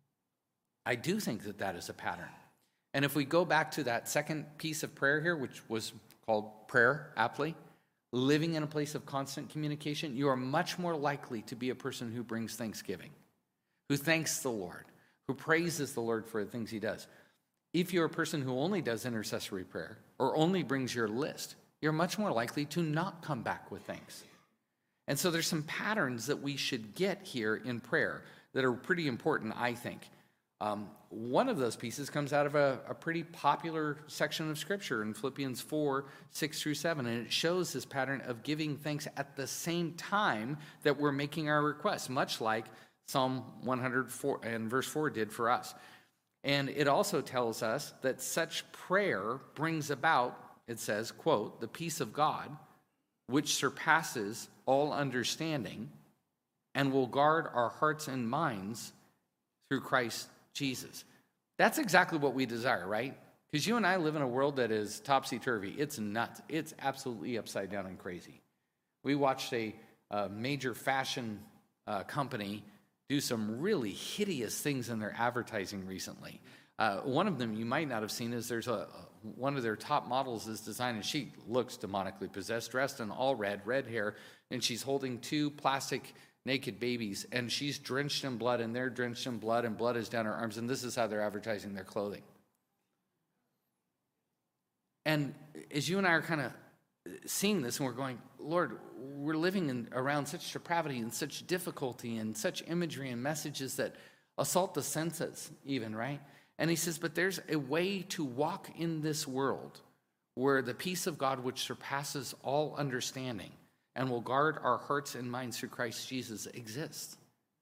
I do think that that is a pattern. And if we go back to that second piece of prayer here, which was called prayer, aptly, living in a place of constant communication, you are much more likely to be a person who brings thanksgiving, who thanks the Lord, who praises the Lord for the things he does. If you're a person who only does intercessory prayer or only brings your list, you're much more likely to not come back with thanks. And so there's some patterns that we should get here in prayer that are pretty important, I think. Um, one of those pieces comes out of a, a pretty popular section of Scripture in Philippians four, six through seven, and it shows this pattern of giving thanks at the same time that we're making our requests, much like Psalm one hundred four and verse four did for us. And it also tells us that such prayer brings about, it says, quote, the peace of God, which surpasses all understanding, and will guard our hearts and minds through Christ Jesus. That's exactly what we desire, right? Because you and I live in a world that is topsy-turvy. It's nuts. It's absolutely upside down and crazy. We watched a, a major fashion uh, company do some really hideous things in their advertising recently. Uh, one of them you might not have seen is there's a one of their top models is designed, and she looks demonically possessed, dressed in all red, red hair, and she's holding two plastic naked babies, and she's drenched in blood, and they're drenched in blood, and blood is down her arms, and this is how they're advertising their clothing. And as you and I are kind of seeing this, and we're going, Lord, we're living in, around such depravity and such difficulty and such imagery and messages that assault the senses even, right? And he says, but there's a way to walk in this world where the peace of God, which surpasses all understanding and will guard our hearts and minds through Christ Jesus, exists.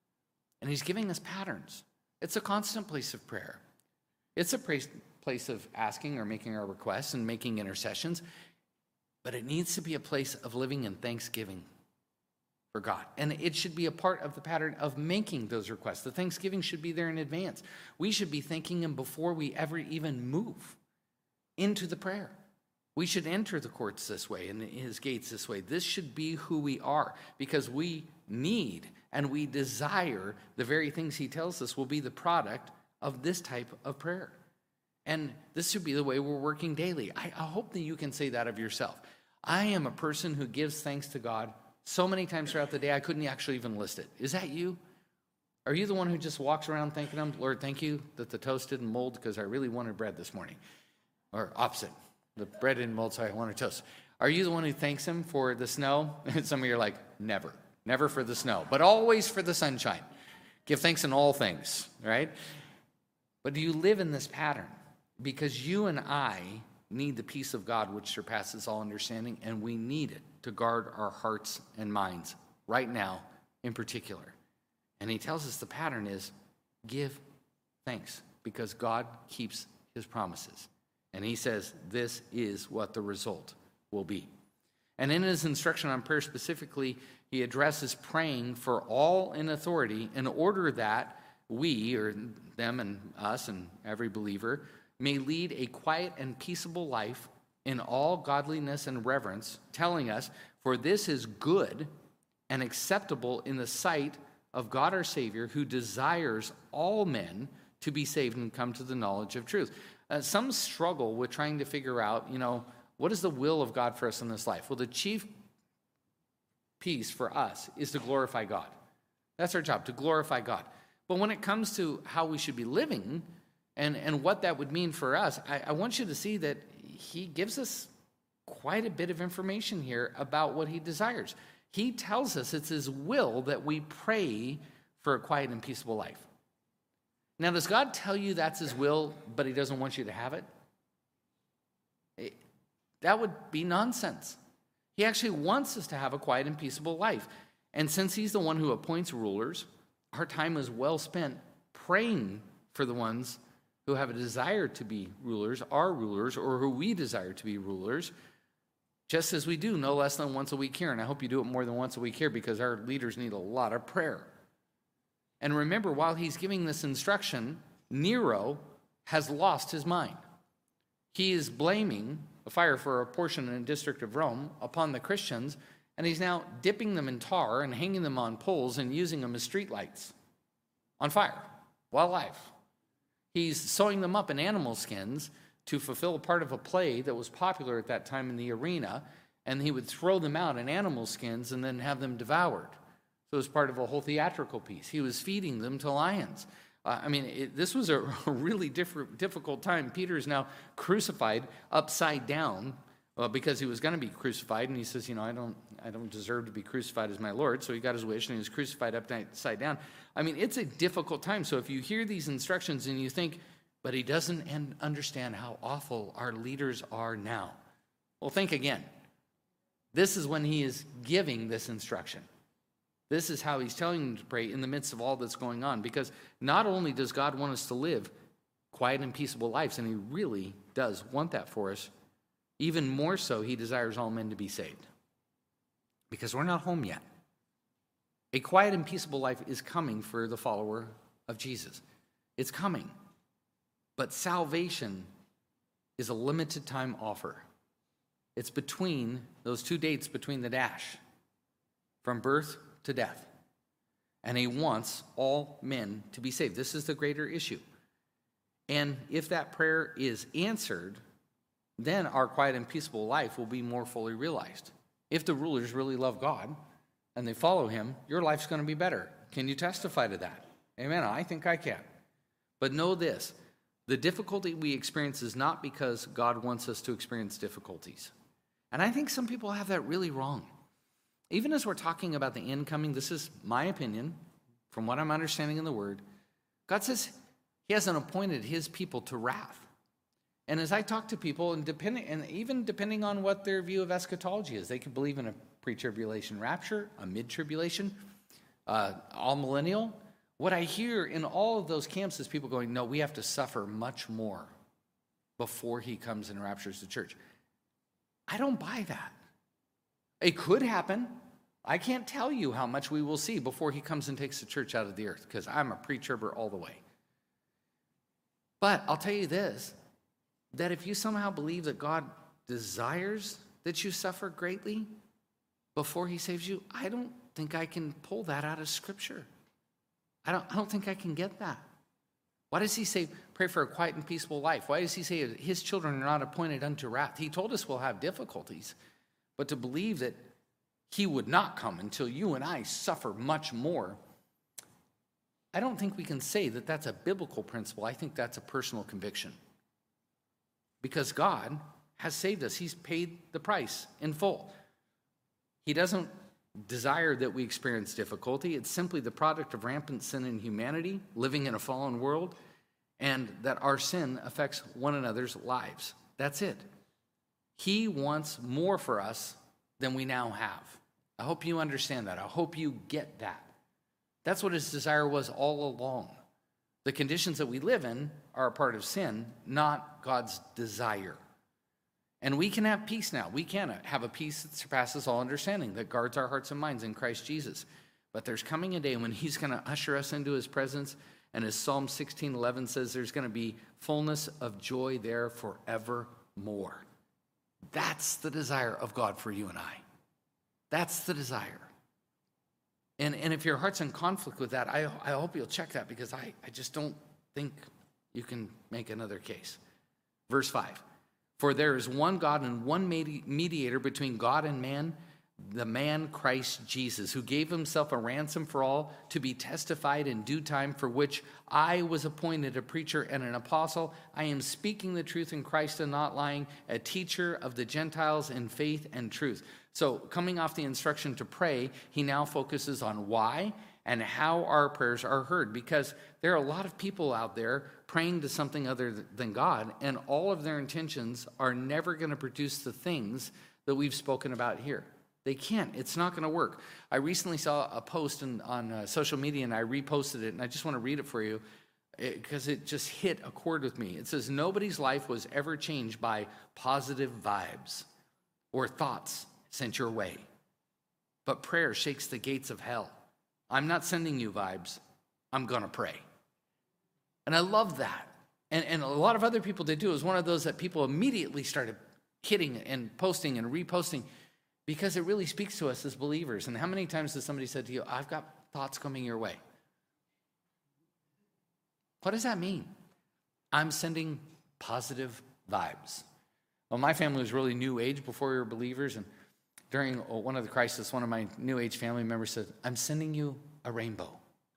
And he's giving us patterns. It's a constant place of prayer. It's a place place of asking or making our requests and making intercessions, but it needs to be a place of living in thanksgiving for God. And it should be a part of the pattern of making those requests. The thanksgiving should be there in advance. We should be thanking him before we ever even move into the prayer. We should enter the courts this way and his gates this way. This should be who we are, because we need and we desire the very things he tells us will be the product of this type of prayer. And this should be the way we're working daily. I, I hope that you can say that of yourself. I am a person who gives thanks to God so many times throughout the day, I couldn't actually even list it. Is that you? Are you the one who just walks around thanking him, Lord, thank you that the toast didn't mold because I really wanted bread this morning? Or opposite, the bread didn't mold, so I wanted toast. Are you the one who thanks him for the snow? And some of you are like, never. Never for the snow, but always for the sunshine. Give thanks in all things, right? But do you live in this pattern? Because you and I need the peace of God, which surpasses all understanding, and we need it to guard our hearts and minds right now in particular. And he tells us the pattern is give thanks, because God keeps his promises. And he says this is what the result will be. And in his instruction on prayer specifically, he addresses praying for all in authority in order that we, or them and us and every believer, may lead a quiet and peaceable life in all godliness and reverence, telling us, for this is good and acceptable in the sight of God our Savior, who desires all men to be saved and come to the knowledge of truth. Uh, some struggle with trying to figure out, you know, what is the will of God for us in this life? Well, the chief piece for us is to glorify God. That's our job, to glorify God. But when it comes to how we should be living and, and what that would mean for us, I, I want you to see that he gives us quite a bit of information here about what he desires. He tells us it's his will that we pray for a quiet and peaceable life. Now, does God tell you that's his will, but he doesn't want you to have it? it that would be nonsense. He actually wants us to have a quiet and peaceable life. And since he's the one who appoints rulers, our time is well spent praying for the ones who have a desire to be rulers, are rulers, or who we desire to be rulers, just as we do no less than once a week here. And I hope you do it more than once a week here, because our leaders need a lot of prayer. And remember, while he's giving this instruction, Nero has lost his mind. He is blaming a fire for a portion in a district of Rome upon the Christians, and he's now dipping them in tar and hanging them on poles and using them as streetlights on fire while alive. He's sewing them up in animal skins to fulfill part of a play that was popular at that time in the arena, and he would throw them out in animal skins and then have them devoured. So it was part of a whole theatrical piece. He was feeding them to lions. Uh, I mean, it, this was a really diff- difficult time. Peter is now crucified upside down uh, because he was going to be crucified, and he says, you know, I don't, I don't deserve to be crucified as my Lord. So he got his wish, and he was crucified upside down. I mean, it's a difficult time. So if you hear these instructions and you think, but he doesn't understand how awful our leaders are now, well, think again. This is when he is giving this instruction. This is how he's telling them to pray in the midst of all that's going on, because not only does God want us to live quiet and peaceable lives, and he really does want that for us, even more so, he desires all men to be saved. because we're not home yet. A quiet and peaceable life is coming for the follower of Jesus. It's coming. But salvation is a limited time offer. It's between those two dates, between the dash, from birth to death. And he wants all men to be saved. This is the greater issue. And if that prayer is answered, then our quiet and peaceable life will be more fully realized. If the rulers really love God and they follow him, your life's going to be better. Can you testify to that? Amen. I think I can. But know this, the difficulty we experience is not because God wants us to experience difficulties. And I think some people have that really wrong. Even as we're talking about the end coming, this is my opinion, from what I'm understanding in the Word, God says he hasn't appointed his people to wrath. And as I talk to people, and depending, and even depending on what their view of eschatology is, they can believe in a pre-tribulation rapture, a mid-tribulation, uh, all millennial. What I hear in all of those camps is people going, no, we have to suffer much more before he comes and raptures the church. I don't buy that. It could happen. I can't tell you how much we will see before he comes and takes the church out of the earth, because I'm a pre-tribber all the way. But I'll tell you this, that if you somehow believe that God desires that you suffer greatly before he saves you, I don't think I can pull that out of Scripture. I don't, I don't think I can get that. Why does he say, pray for a quiet and peaceful life? Why does he say his children are not appointed unto wrath? He told us we'll have difficulties, but to believe that he would not come until you and I suffer much more, I don't think we can say that that's a biblical principle. I think that's a personal conviction. Because God has saved us. He's paid the price in full. He doesn't desire that we experience difficulty. It's simply the product of rampant sin in humanity, living in a fallen world, and that our sin affects one another's lives. That's it. He wants more for us than we now have. I hope you understand that. I hope you get that. That's what his desire was all along. The conditions that we live in are a part of sin, not God's desire. And we can have peace now. We can have a peace that surpasses all understanding, that guards our hearts and minds in Christ Jesus. But there's coming a day when he's going to usher us into his presence. And as Psalm sixteen eleven says, there's going to be fullness of joy there forevermore. That's the desire of God for you and I. That's the desire. And, and if your heart's in conflict with that, I, I hope you'll check that, because I, I just don't think you can make another case. Verse five, for there is one God and one mediator between God and man, the man Christ Jesus, who gave himself a ransom for all, to be testified in due time, for which I was appointed a preacher and an apostle. I am speaking the truth in Christ and not lying, a teacher of the Gentiles in faith and truth. So coming off the instruction to pray, he now focuses on why and how our prayers are heard, because there are a lot of people out there praying to something other than God, and all of their intentions are never going to produce the things that we've spoken about here. They can't. It's not going to work. I recently saw a post in, on uh, social media, and I reposted it, and I just want to read it for you because it, it just hit a chord with me. It says, nobody's life was ever changed by positive vibes or thoughts sent your way, but prayer shakes the gates of hell. I'm not sending you vibes. I'm going to pray. And I love that. And, and a lot of other people did too. It was one of those that people immediately started hitting and posting and reposting, because it really speaks to us as believers. And how many times has somebody said to you, I've got thoughts coming your way? What does that mean? I'm sending positive vibes. Well, my family was really new age before we were believers, and during one of the crises, one of my new age family members said, I'm sending you a rainbow.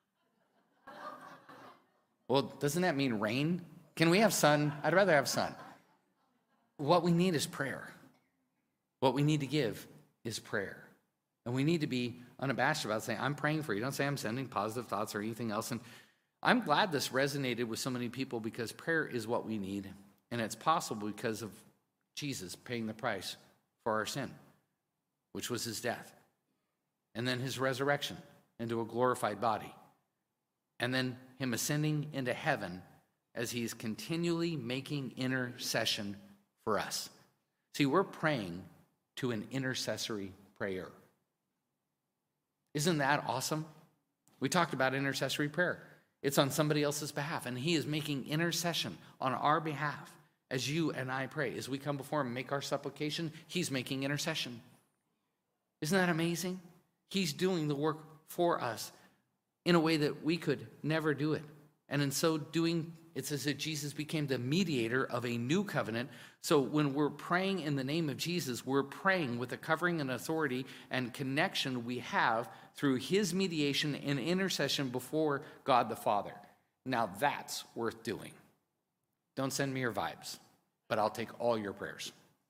Well, doesn't that mean rain? Can we have sun? I'd rather have sun. What we need is prayer. What we need to give is prayer. And we need to be unabashed about saying, I'm praying for you. Don't say I'm sending positive thoughts or anything else. And I'm glad this resonated with so many people, because prayer is what we need. And it's possible because of Jesus paying the price for our sin, which was his death, and then his resurrection into a glorified body, and then him ascending into heaven as he's continually making intercession for us. See, we're praying to an intercessory prayer. Isn't that awesome? We talked about intercessory prayer. It's on somebody else's behalf, and he is making intercession on our behalf as you and I pray. As we come before him and make our supplication, he's making intercession. Isn't that amazing? He's doing the work for us in a way that we could never do it. And in so doing, it says that Jesus became the mediator of a new covenant. So when we're praying in the name of Jesus, we're praying with the covering and authority and connection we have through his mediation and intercession before God the Father. Now that's worth doing. Don't send me your vibes, but I'll take all your prayers.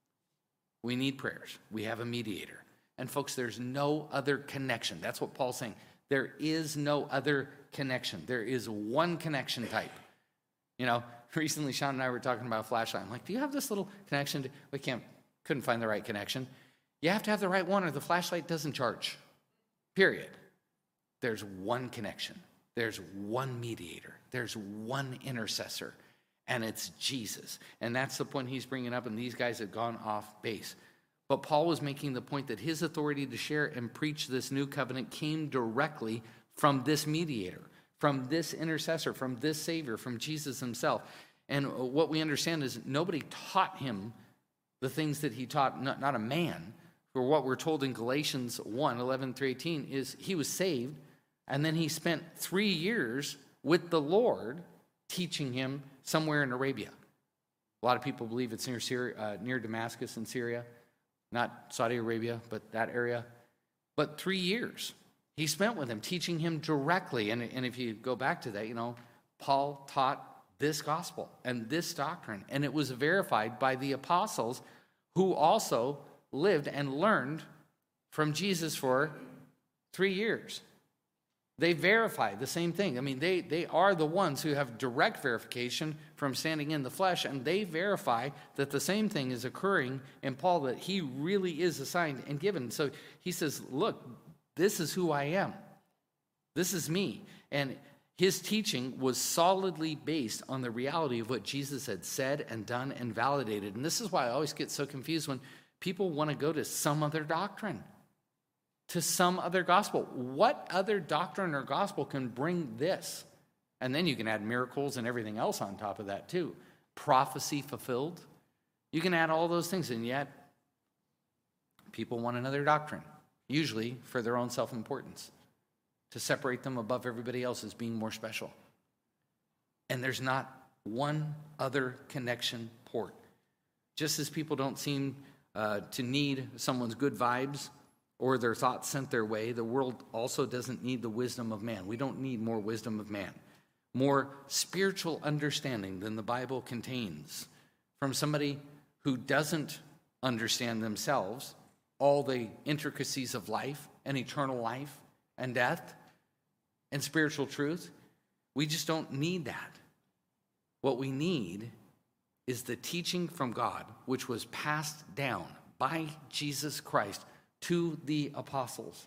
We need prayers. We have a mediator. And folks, there's no other connection. That's what Paul's saying. There is no other connection. There is one connection type. You know, recently Sean and I were talking about a flashlight. I'm like, do you have this little connection? To, we can't, couldn't find the right connection. You have to have the right one or the flashlight doesn't charge. Period. There's one connection. There's one mediator. There's one intercessor. And it's Jesus. And that's the point he's bringing up, and these guys have gone off base. But Paul was making the point that his authority to share and preach this new covenant came directly from this mediator, from this intercessor, from this Savior, from Jesus himself. And what we understand is nobody taught him the things that he taught, not, not a man. For what we're told in Galatians one, eleven through eighteen is he was saved, and then he spent three years with the Lord teaching him somewhere in Arabia. A lot of people believe it's near Syria, uh, near Damascus in Syria. Not Saudi Arabia, but that area. But three years he spent with him, teaching him directly. And, and if you go back to that, you know, Paul taught this gospel and this doctrine, and it was verified by the apostles who also lived and learned from Jesus for three years. They verify the same thing. I mean, they, they are the ones who have direct verification from standing in the flesh, and they verify that the same thing is occurring in Paul, that he really is assigned and given. So he says, look, this is who I am. This is me. And his teaching was solidly based on the reality of what Jesus had said and done and validated. And this is why I always get so confused when people want to go to some other doctrine, to some other gospel. What other doctrine or gospel can bring this? And then you can add miracles and everything else on top of that too. Prophecy fulfilled. You can add all those things, and yet people want another doctrine, usually for their own self-importance, to separate them above everybody else as being more special. And there's not one other connection port. Just as people don't seem uh, to need someone's good vibes or their thoughts sent their way, the world also doesn't need the wisdom of man. We don't need more wisdom of man, more spiritual understanding than the Bible contains from somebody who doesn't understand themselves all the intricacies of life and eternal life and death and spiritual truth. We just don't need that. What we need is the teaching from God, which was passed down by Jesus Christ to the apostles,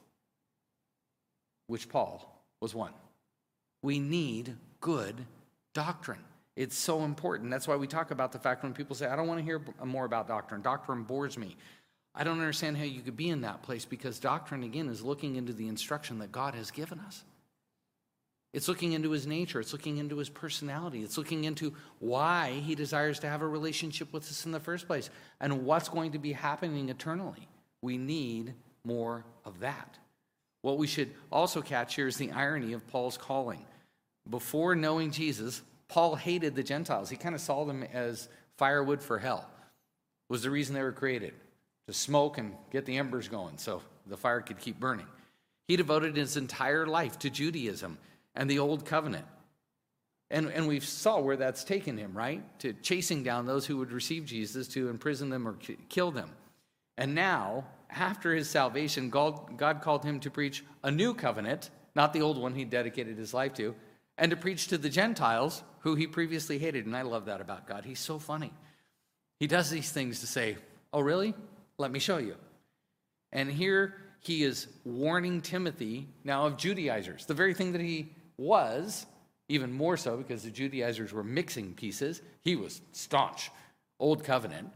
which Paul was one. We need good doctrine. It's so important. That's why we talk about the fact when people say, I don't want to hear more about doctrine. Doctrine bores me. I don't understand how you could be in that place, because doctrine, again, is looking into the instruction that God has given us. It's looking into his nature. It's looking into his personality. It's looking into why he desires to have a relationship with us in the first place and what's going to be happening eternally. We need more of that. What we should also catch here is the irony of Paul's calling. Before knowing Jesus, Paul hated the Gentiles. He kind of saw them as firewood for hell. It was the reason they were created, to smoke and get the embers going so the fire could keep burning. He devoted his entire life to Judaism and the Old Covenant. And, and we saw where that's taken him, right? To chasing down those who would receive Jesus, to imprison them or k- kill them. And now, after his salvation, God, God called him to preach a new covenant, not the old one he dedicated his life to, and to preach to the Gentiles who he previously hated. And I love that about God. He's so funny. He does these things to say, oh, really? Let me show you. And here he is warning Timothy now of Judaizers, the very thing that he was, even more so because the Judaizers were mixing pieces. He was staunch, Old Covenant.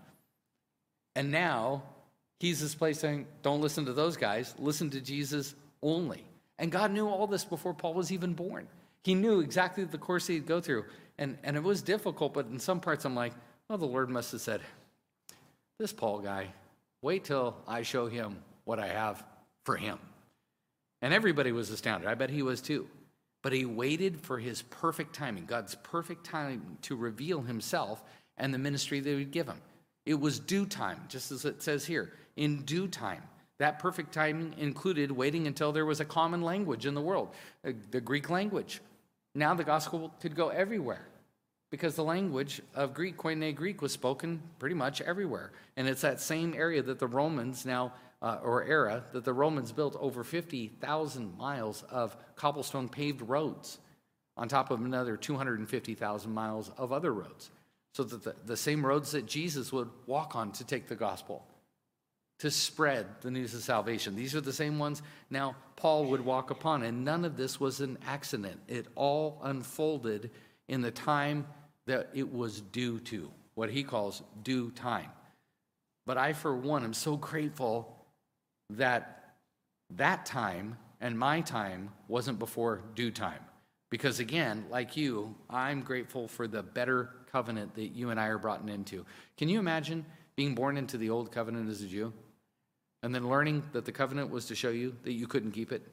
And now he's this place saying, don't listen to those guys, listen to Jesus only. And God knew all this before Paul was even born. He knew exactly the course he'd go through. And, and it was difficult, but in some parts I'm like, well, the Lord must have said, this Paul guy, wait till I show him what I have for him. And everybody was astounded. I bet he was too. But he waited for his perfect timing, God's perfect time to reveal himself and the ministry that he would give him. It was due time, just as it says here, in due time. That perfect timing included waiting until there was a common language in the world, the Greek language. Now the gospel could go everywhere because the language of Greek, Koine Greek, was spoken pretty much everywhere. And it's that same area that the Romans now, uh, or era, that the Romans built over fifty thousand miles of cobblestone paved roads on top of another two hundred fifty thousand miles of other roads. So that the, the same roads that Jesus would walk on to take the gospel, to spread the news of salvation. These are the same ones now Paul would walk upon, and none of this was an accident. It all unfolded in the time that it was due to, what he calls due time. But I, for one, am so grateful that that time and my time wasn't before due time. Because again, like you, I'm grateful for the better covenant that you and I are brought into. Can you imagine being born into the old covenant as a Jew? And then learning that the covenant was to show you that you couldn't keep it.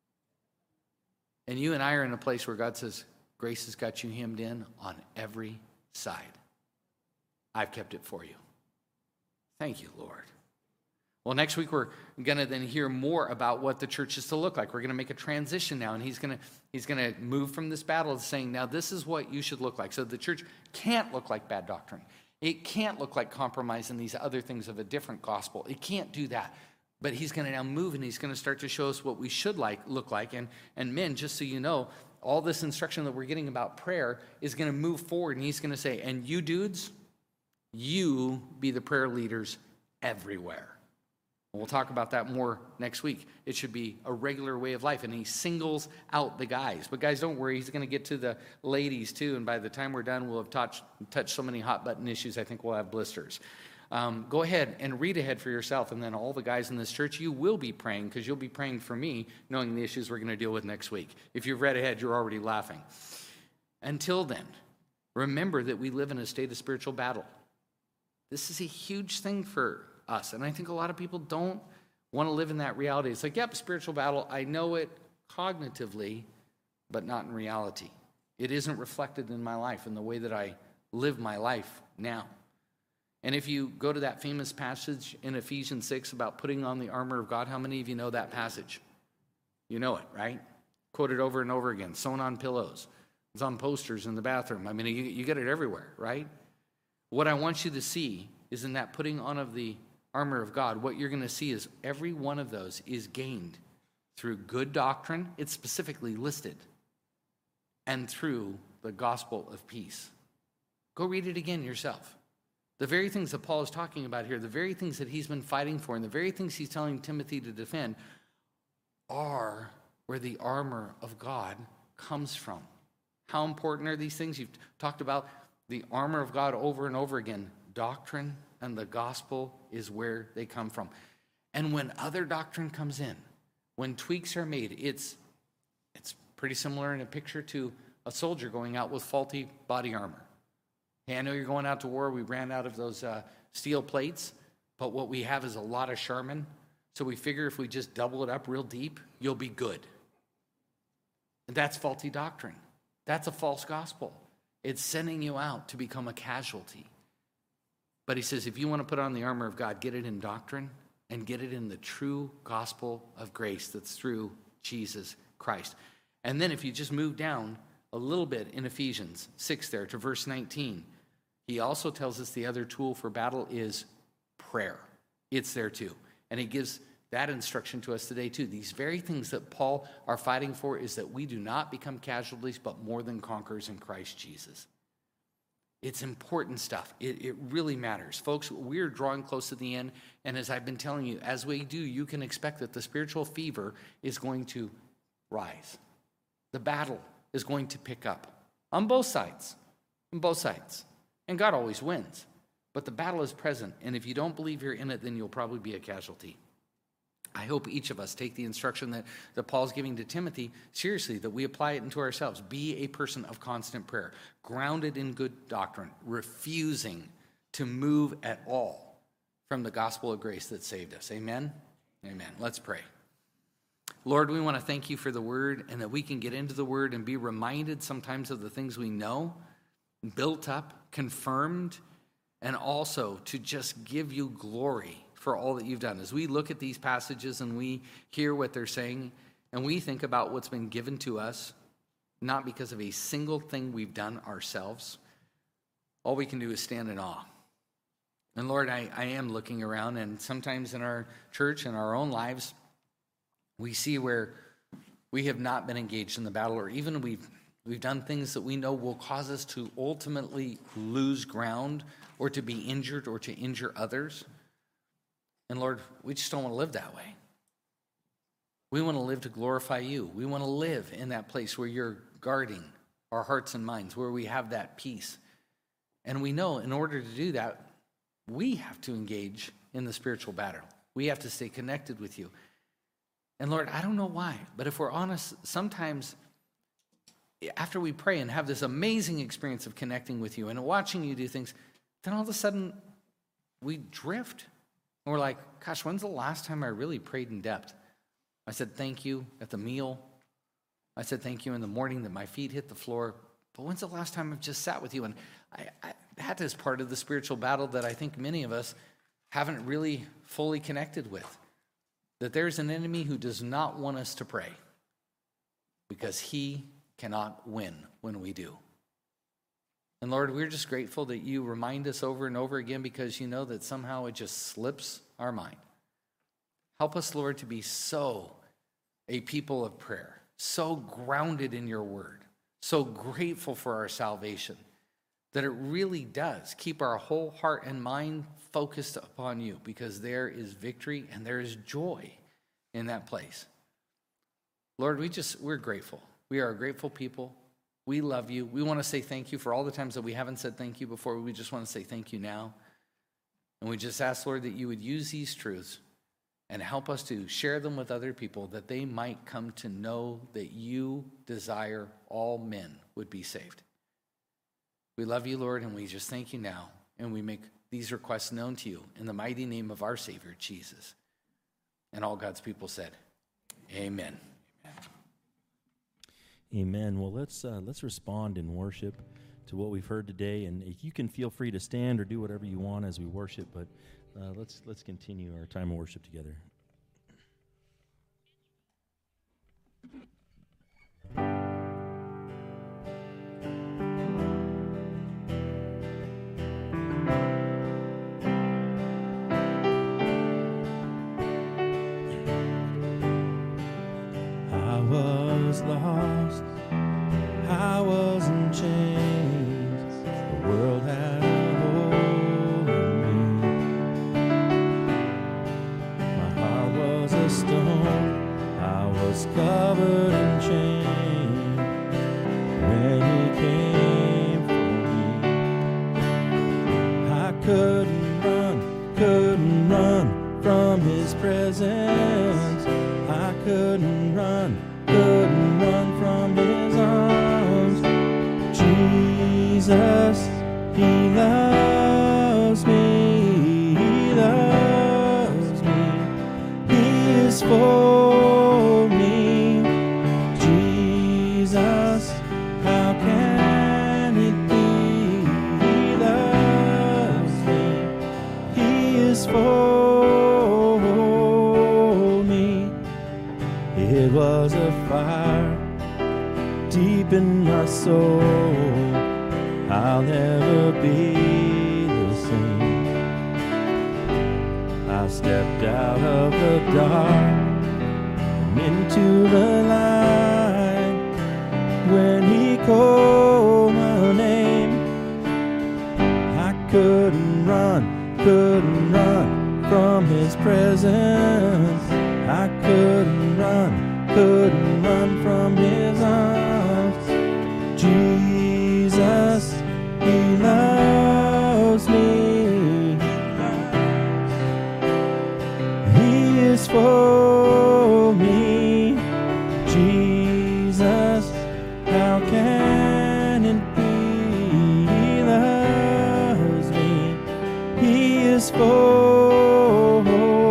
And you and I are in a place where God says, grace has got you hemmed in on every side. I've kept it for you. Thank you, Lord. Well, next week we're going to then hear more about what the church is to look like. We're going to make a transition now, and he's going to he's going to move from this battle to saying, now this is what you should look like. So the church can't look like bad doctrine. It can't look like compromise and these other things of a different gospel. It can't do that. But he's going to now move, and he's going to start to show us what we should like look like. And, and men, just so you know, all this instruction that we're getting about prayer is going to move forward, and he's going to say, and you dudes, you be the prayer leaders everywhere. We'll talk about that more next week. It should be a regular way of life, and he singles out the guys. But guys, don't worry. He's going to get to the ladies, too, and by the time we're done, we'll have touched, touched so many hot-button issues, I think we'll have blisters. Um, go ahead and read ahead for yourself, and then all the guys in this church, you will be praying, because you'll be praying for me, knowing the issues we're going to deal with next week. If you've read ahead, you're already laughing. Until then, remember that we live in a state of spiritual battle. This is a huge thing for us, and I think a lot of people don't want to live in that reality. It's like, yep, spiritual battle, I know it cognitively, but not in reality. It isn't reflected in my life, in the way that I live my life now. And if you go to that famous passage in Ephesians six about putting on the armor of God, how many of you know that passage? You know it, right? Quoted over and over again, sewn on pillows. It's on posters in the bathroom. I mean, you, you get it everywhere, right? What I want you to see is in that putting on of the armor of God, what you're going to see is every one of those is gained through good doctrine. It's specifically listed. And through the gospel of peace. Go read it again yourself. The very things that Paul is talking about here, the very things that he's been fighting for, and the very things he's telling Timothy to defend are where the armor of God comes from. How important are these things? You've talked about the armor of God over and over again. Doctrine and the gospel is where they come from. And when other doctrine comes in, when tweaks are made, it's it's pretty similar in a picture to a soldier going out with faulty body armor. Hey, I know you're going out to war. We ran out of those uh, steel plates, but what we have is a lot of Charmin. So we figure if we just double it up real deep, you'll be good. And that's faulty doctrine. That's a false gospel. It's sending you out to become a casualty. But he says, if you want to put on the armor of God, get it in doctrine and get it in the true gospel of grace that's through Jesus Christ. And then if you just move down a little bit in Ephesians six there to verse nineteen, he also tells us the other tool for battle is prayer. It's there too. And he gives that instruction to us today too. These very things that Paul are fighting for is that we do not become casualties, but more than conquerors in Christ Jesus. It's important stuff. It, it really matters. Folks, we're drawing close to the end. And as I've been telling you, as we do, you can expect that the spiritual fever is going to rise. The battle is going to pick up on both sides, on both sides. And God always wins. But the battle is present. And if you don't believe you're in it, then you'll probably be a casualty. I hope each of us take the instruction that, that Paul's giving to Timothy seriously, that we apply it into ourselves. Be a person of constant prayer, grounded in good doctrine, refusing to move at all from the gospel of grace that saved us. Amen? Amen. Let's pray. Lord, we want to thank you for the word, and that we can get into the word and be reminded sometimes of the things we know, built up, confirmed, and also to just give you glory for all that you've done. As we look at these passages and we hear what they're saying, and we think about what's been given to us, not because of a single thing we've done ourselves, all we can do is stand in awe. And Lord, I, I am looking around, and sometimes in our church and our own lives, we see where we have not been engaged in the battle, or even we've we've done things that we know will cause us to ultimately lose ground, or to be injured, or to injure others. And Lord, we just don't want to live that way. We want to live to glorify you. We want to live in that place where you're guarding our hearts and minds, where we have that peace. And we know in order to do that, we have to engage in the spiritual battle. We have to stay connected with you. And Lord, I don't know why, but if we're honest, sometimes after we pray and have this amazing experience of connecting with you and watching you do things, then all of a sudden we drift. And we're like, gosh, when's the last time I really prayed in depth? I said thank you at the meal. I said thank you in the morning that my feet hit the floor. But when's the last time I've just sat with you? And I, I, that is part of the spiritual battle that I think many of us haven't really fully connected with. That there's an enemy who does not want us to pray because he cannot win when we do. And Lord, we're just grateful that you remind us over and over again, because you know that somehow it just slips our mind. Help us, Lord, to be so a people of prayer, so grounded in your word, so grateful for our salvation, that it really does keep our whole heart and mind focused upon you, because there is victory and there is joy in that place. Lord, we just, we're grateful. We are a grateful people. We love you. We want to say thank you for all the times that we haven't said thank you before. We just want to say thank you now. And we just ask, Lord, that you would use these truths and help us to share them with other people, that they might come to know that you desire all men would be saved. We love you, Lord, and we just thank you now. And we make these requests known to you in the mighty name of our Savior, Jesus. And all God's people said, amen. Amen. Well, let's uh, let's respond in worship to what we've heard today, and you can feel free to stand or do whatever you want as we worship. But uh, let's let's continue our time of worship together. I was lost, I was in chains, the world had a hold on me. My heart was a stone, I was covered in shame when he came for me. I couldn't run, couldn't run from his presence. I couldn't run, couldn't run from his arms. Jesus, he loves me, he loves me, he is for me. Jesus, how can it be? He loves me, he is for me. It was a fire deep in my soul. I'll never be the same. I stepped out of the dark and into the light when he called my name. I couldn't run, couldn't run from his presence. I couldn't run, couldn't run from his arms. Jesus, he loves me. He is is for me. Jesus, how can it be? He loves me. He is for.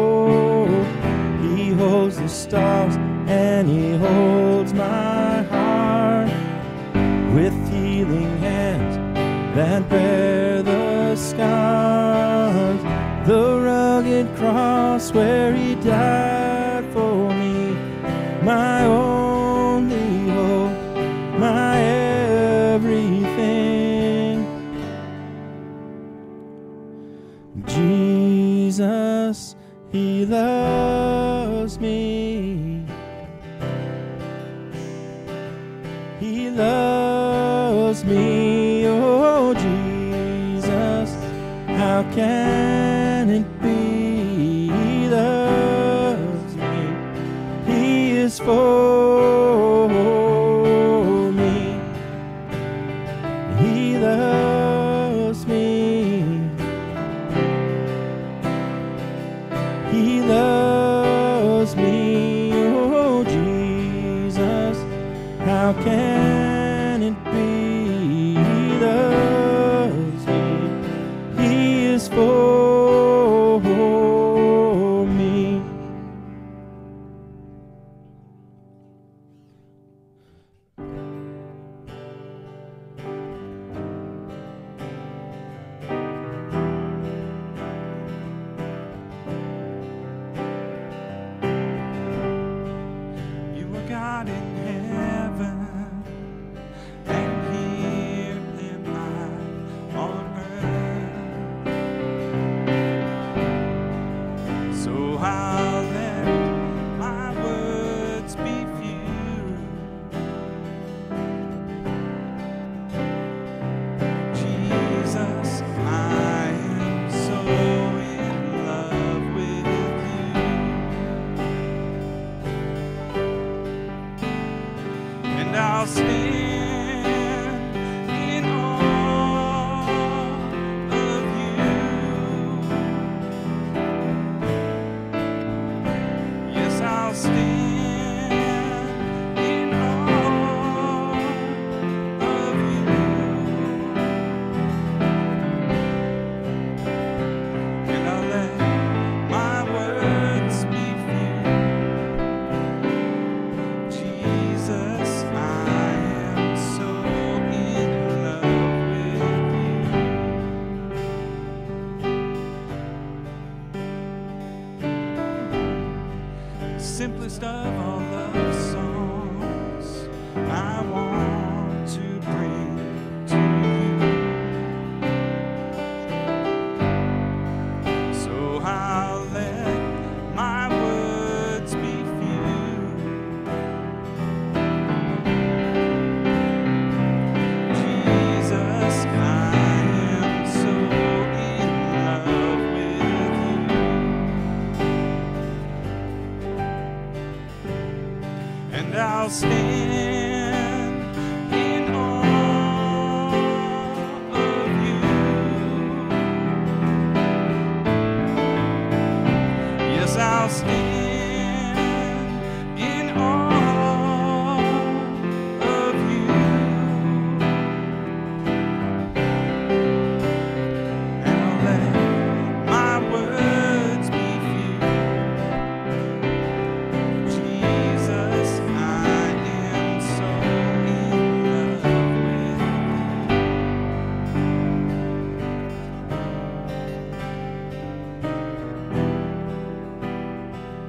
He holds the stars and he holds my heart with healing hands that bear the scars. The rugged cross where he died for me, my only hope, my everything. Jesus, he loves me. He loves me, oh Jesus, how can it be? He loves me. He is for me. He loves me. He loves me, oh Jesus, how can it be? He loves me. He is for me. You are God in heaven, and here am I on earth. So I'll let my words be few. Jesus, I am so in love with you. And I'll stand in awe of you. Yes, I'll stand in awe of you. And I'll let my words be few. Jesus, I am so in love with you. Simplest of all love songs I want to bring to you. So I'll let my words be few. Jesus, I am so in love with you. And I'll stand in awe of you. Yes, I'll stand in awe of you. And I'll let my words be few. Jesus, I am so in love with you.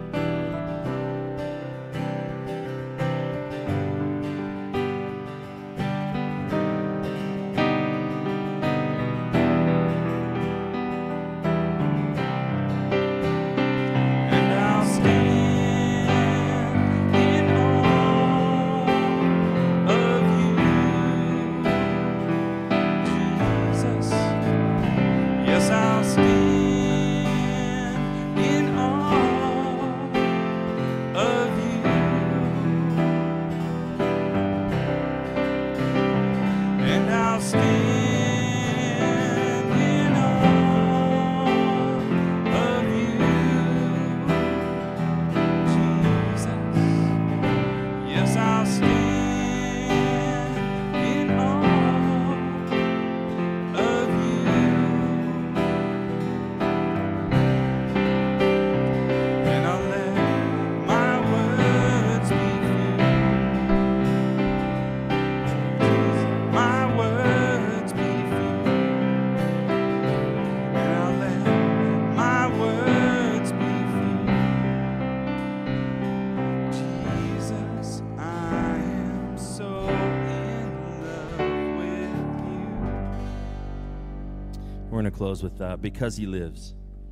We're going to close with uh, Because He Lives.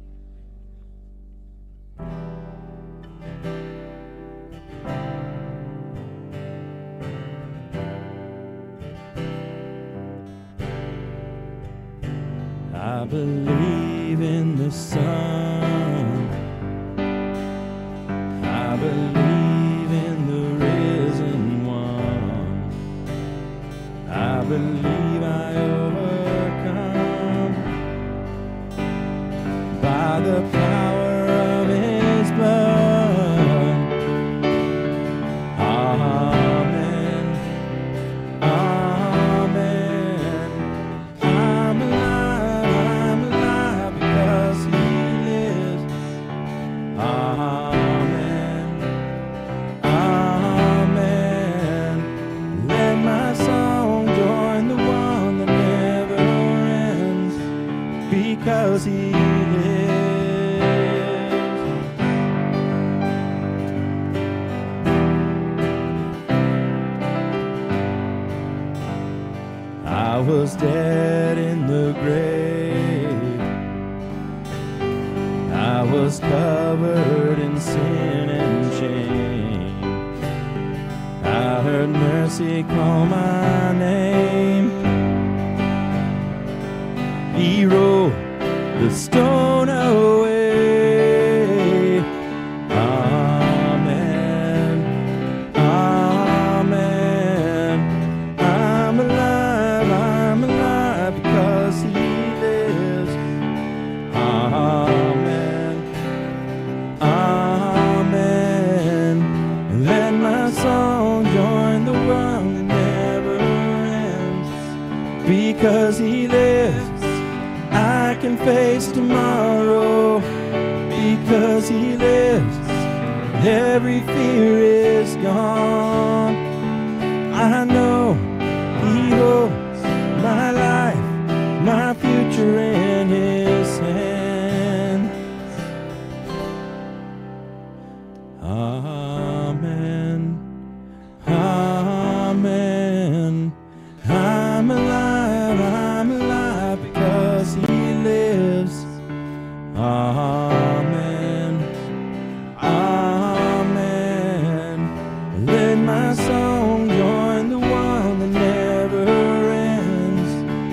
I believe in the sun. I believe in the risen one. I believe I overcome by the power of His blood. Amen. Amen. I'm alive. I'm alive because He lives. Amen. Amen. Let my song join the one that never ends because He lives. I was dead in the grave. I was covered in sin and shame. I heard mercy call my name. He rolled the stone away. Amen. Amen. I'm alive. I'm alive because He lives. Amen. Amen. Let my song join the one that never ends because He lives. I can face tomorrow because He lives. Every fear is gone. I know He holds my life, my future in His hands. Amen. Amen. I'm alive. I'm alive because He lives. Amen. Amen. Let my song join the one that never ends.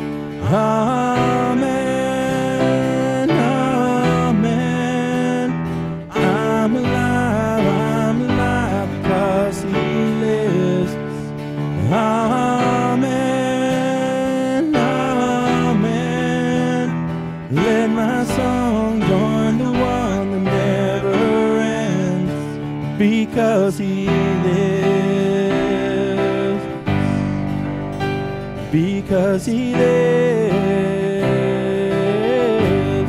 Amen. Amen. I'm alive. I'm alive because He lives. Amen. Amen. Let my song join the one that never ends because He lives. Because He lives.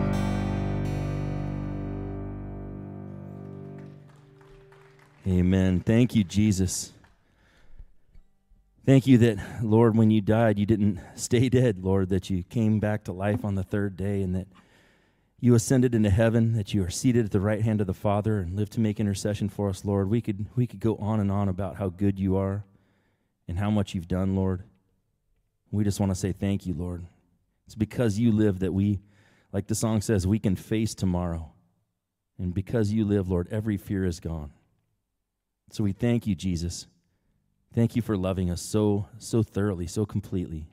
Amen. Thank you, Jesus. Thank you that, Lord, when you died, you didn't stay dead, Lord, that you came back to life on the third day and that you ascended into heaven, that you are seated at the right hand of the Father and live to make intercession for us, Lord. We could we could go on and on about how good you are and how much you've done, Lord. We just want to say thank you, Lord. It's because you live that we, like the song says, we can face tomorrow. And because you live, Lord, every fear is gone. So we thank you, Jesus. Thank you for loving us so, so thoroughly, so completely.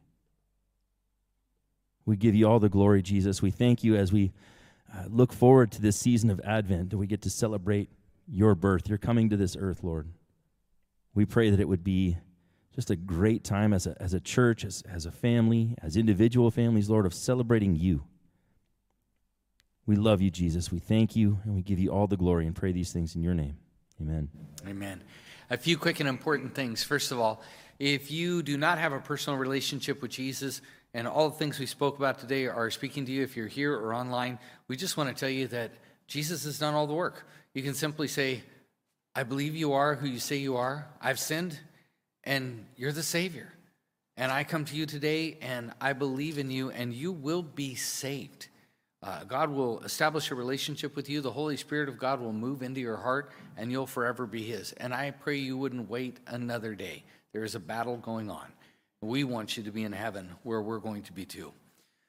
We give you all the glory, Jesus. We thank you as we uh, look forward to this season of Advent, that we get to celebrate your birth, your coming to this earth, Lord. We pray that it would be just a great time as a, as a church, as, as a family, as individual families, Lord, of celebrating you. We love you, Jesus. We thank you, and we give you all the glory and pray these things in your name. Amen. Amen. A few quick and important things. First of all, if you do not have a personal relationship with Jesus, and all the things we spoke about today are speaking to you, if you're here or online, we just want to tell you that Jesus has done all the work. You can simply say, I believe you are who you say you are. I've sinned, and you're the Savior. And I come to you today, and I believe in you, and you will be saved. Uh, God will establish a relationship with you. The Holy Spirit of God will move into your heart, and you'll forever be His. And I pray you wouldn't wait another day. There is a battle going on. We want you to be in heaven where we're going to be too.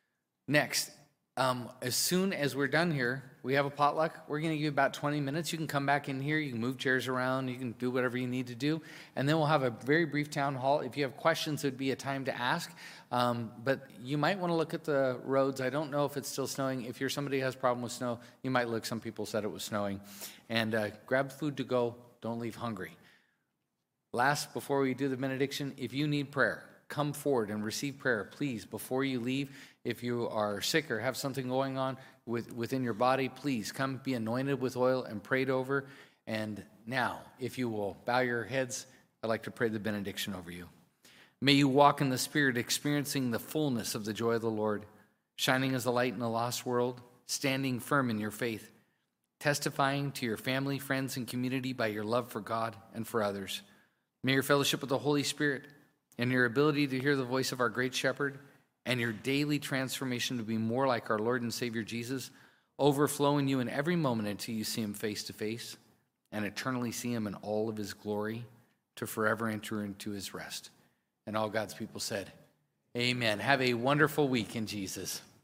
Next, um, as soon as we're done here, we have a potluck. We're going to give you about twenty minutes. You can come back in here. You can move chairs around. You can do whatever you need to do. And then we'll have a very brief town hall. If you have questions, it would be a time to ask. Um, but you might want to look at the roads. I don't know if it's still snowing. If you're somebody who has a problem with snow, you might look. Some people said it was snowing. And uh, grab food to go. Don't leave hungry. Last, before we do the benediction, if you need prayer, come forward and receive prayer, please, before you leave. If you are sick or have something going on with, within your body, please come be anointed with oil and prayed over. And now, if you will bow your heads, I'd like to pray the benediction over you. May you walk in the Spirit, experiencing the fullness of the joy of the Lord, shining as a light in a lost world, standing firm in your faith, testifying to your family, friends, and community by your love for God and for others. May your fellowship with the Holy Spirit and your ability to hear the voice of our great shepherd and your daily transformation to be more like our Lord and Savior Jesus overflow in you in every moment until you see him face to face and eternally see him in all of his glory to forever enter into his rest. And all God's people said, amen. Have a wonderful week in Jesus.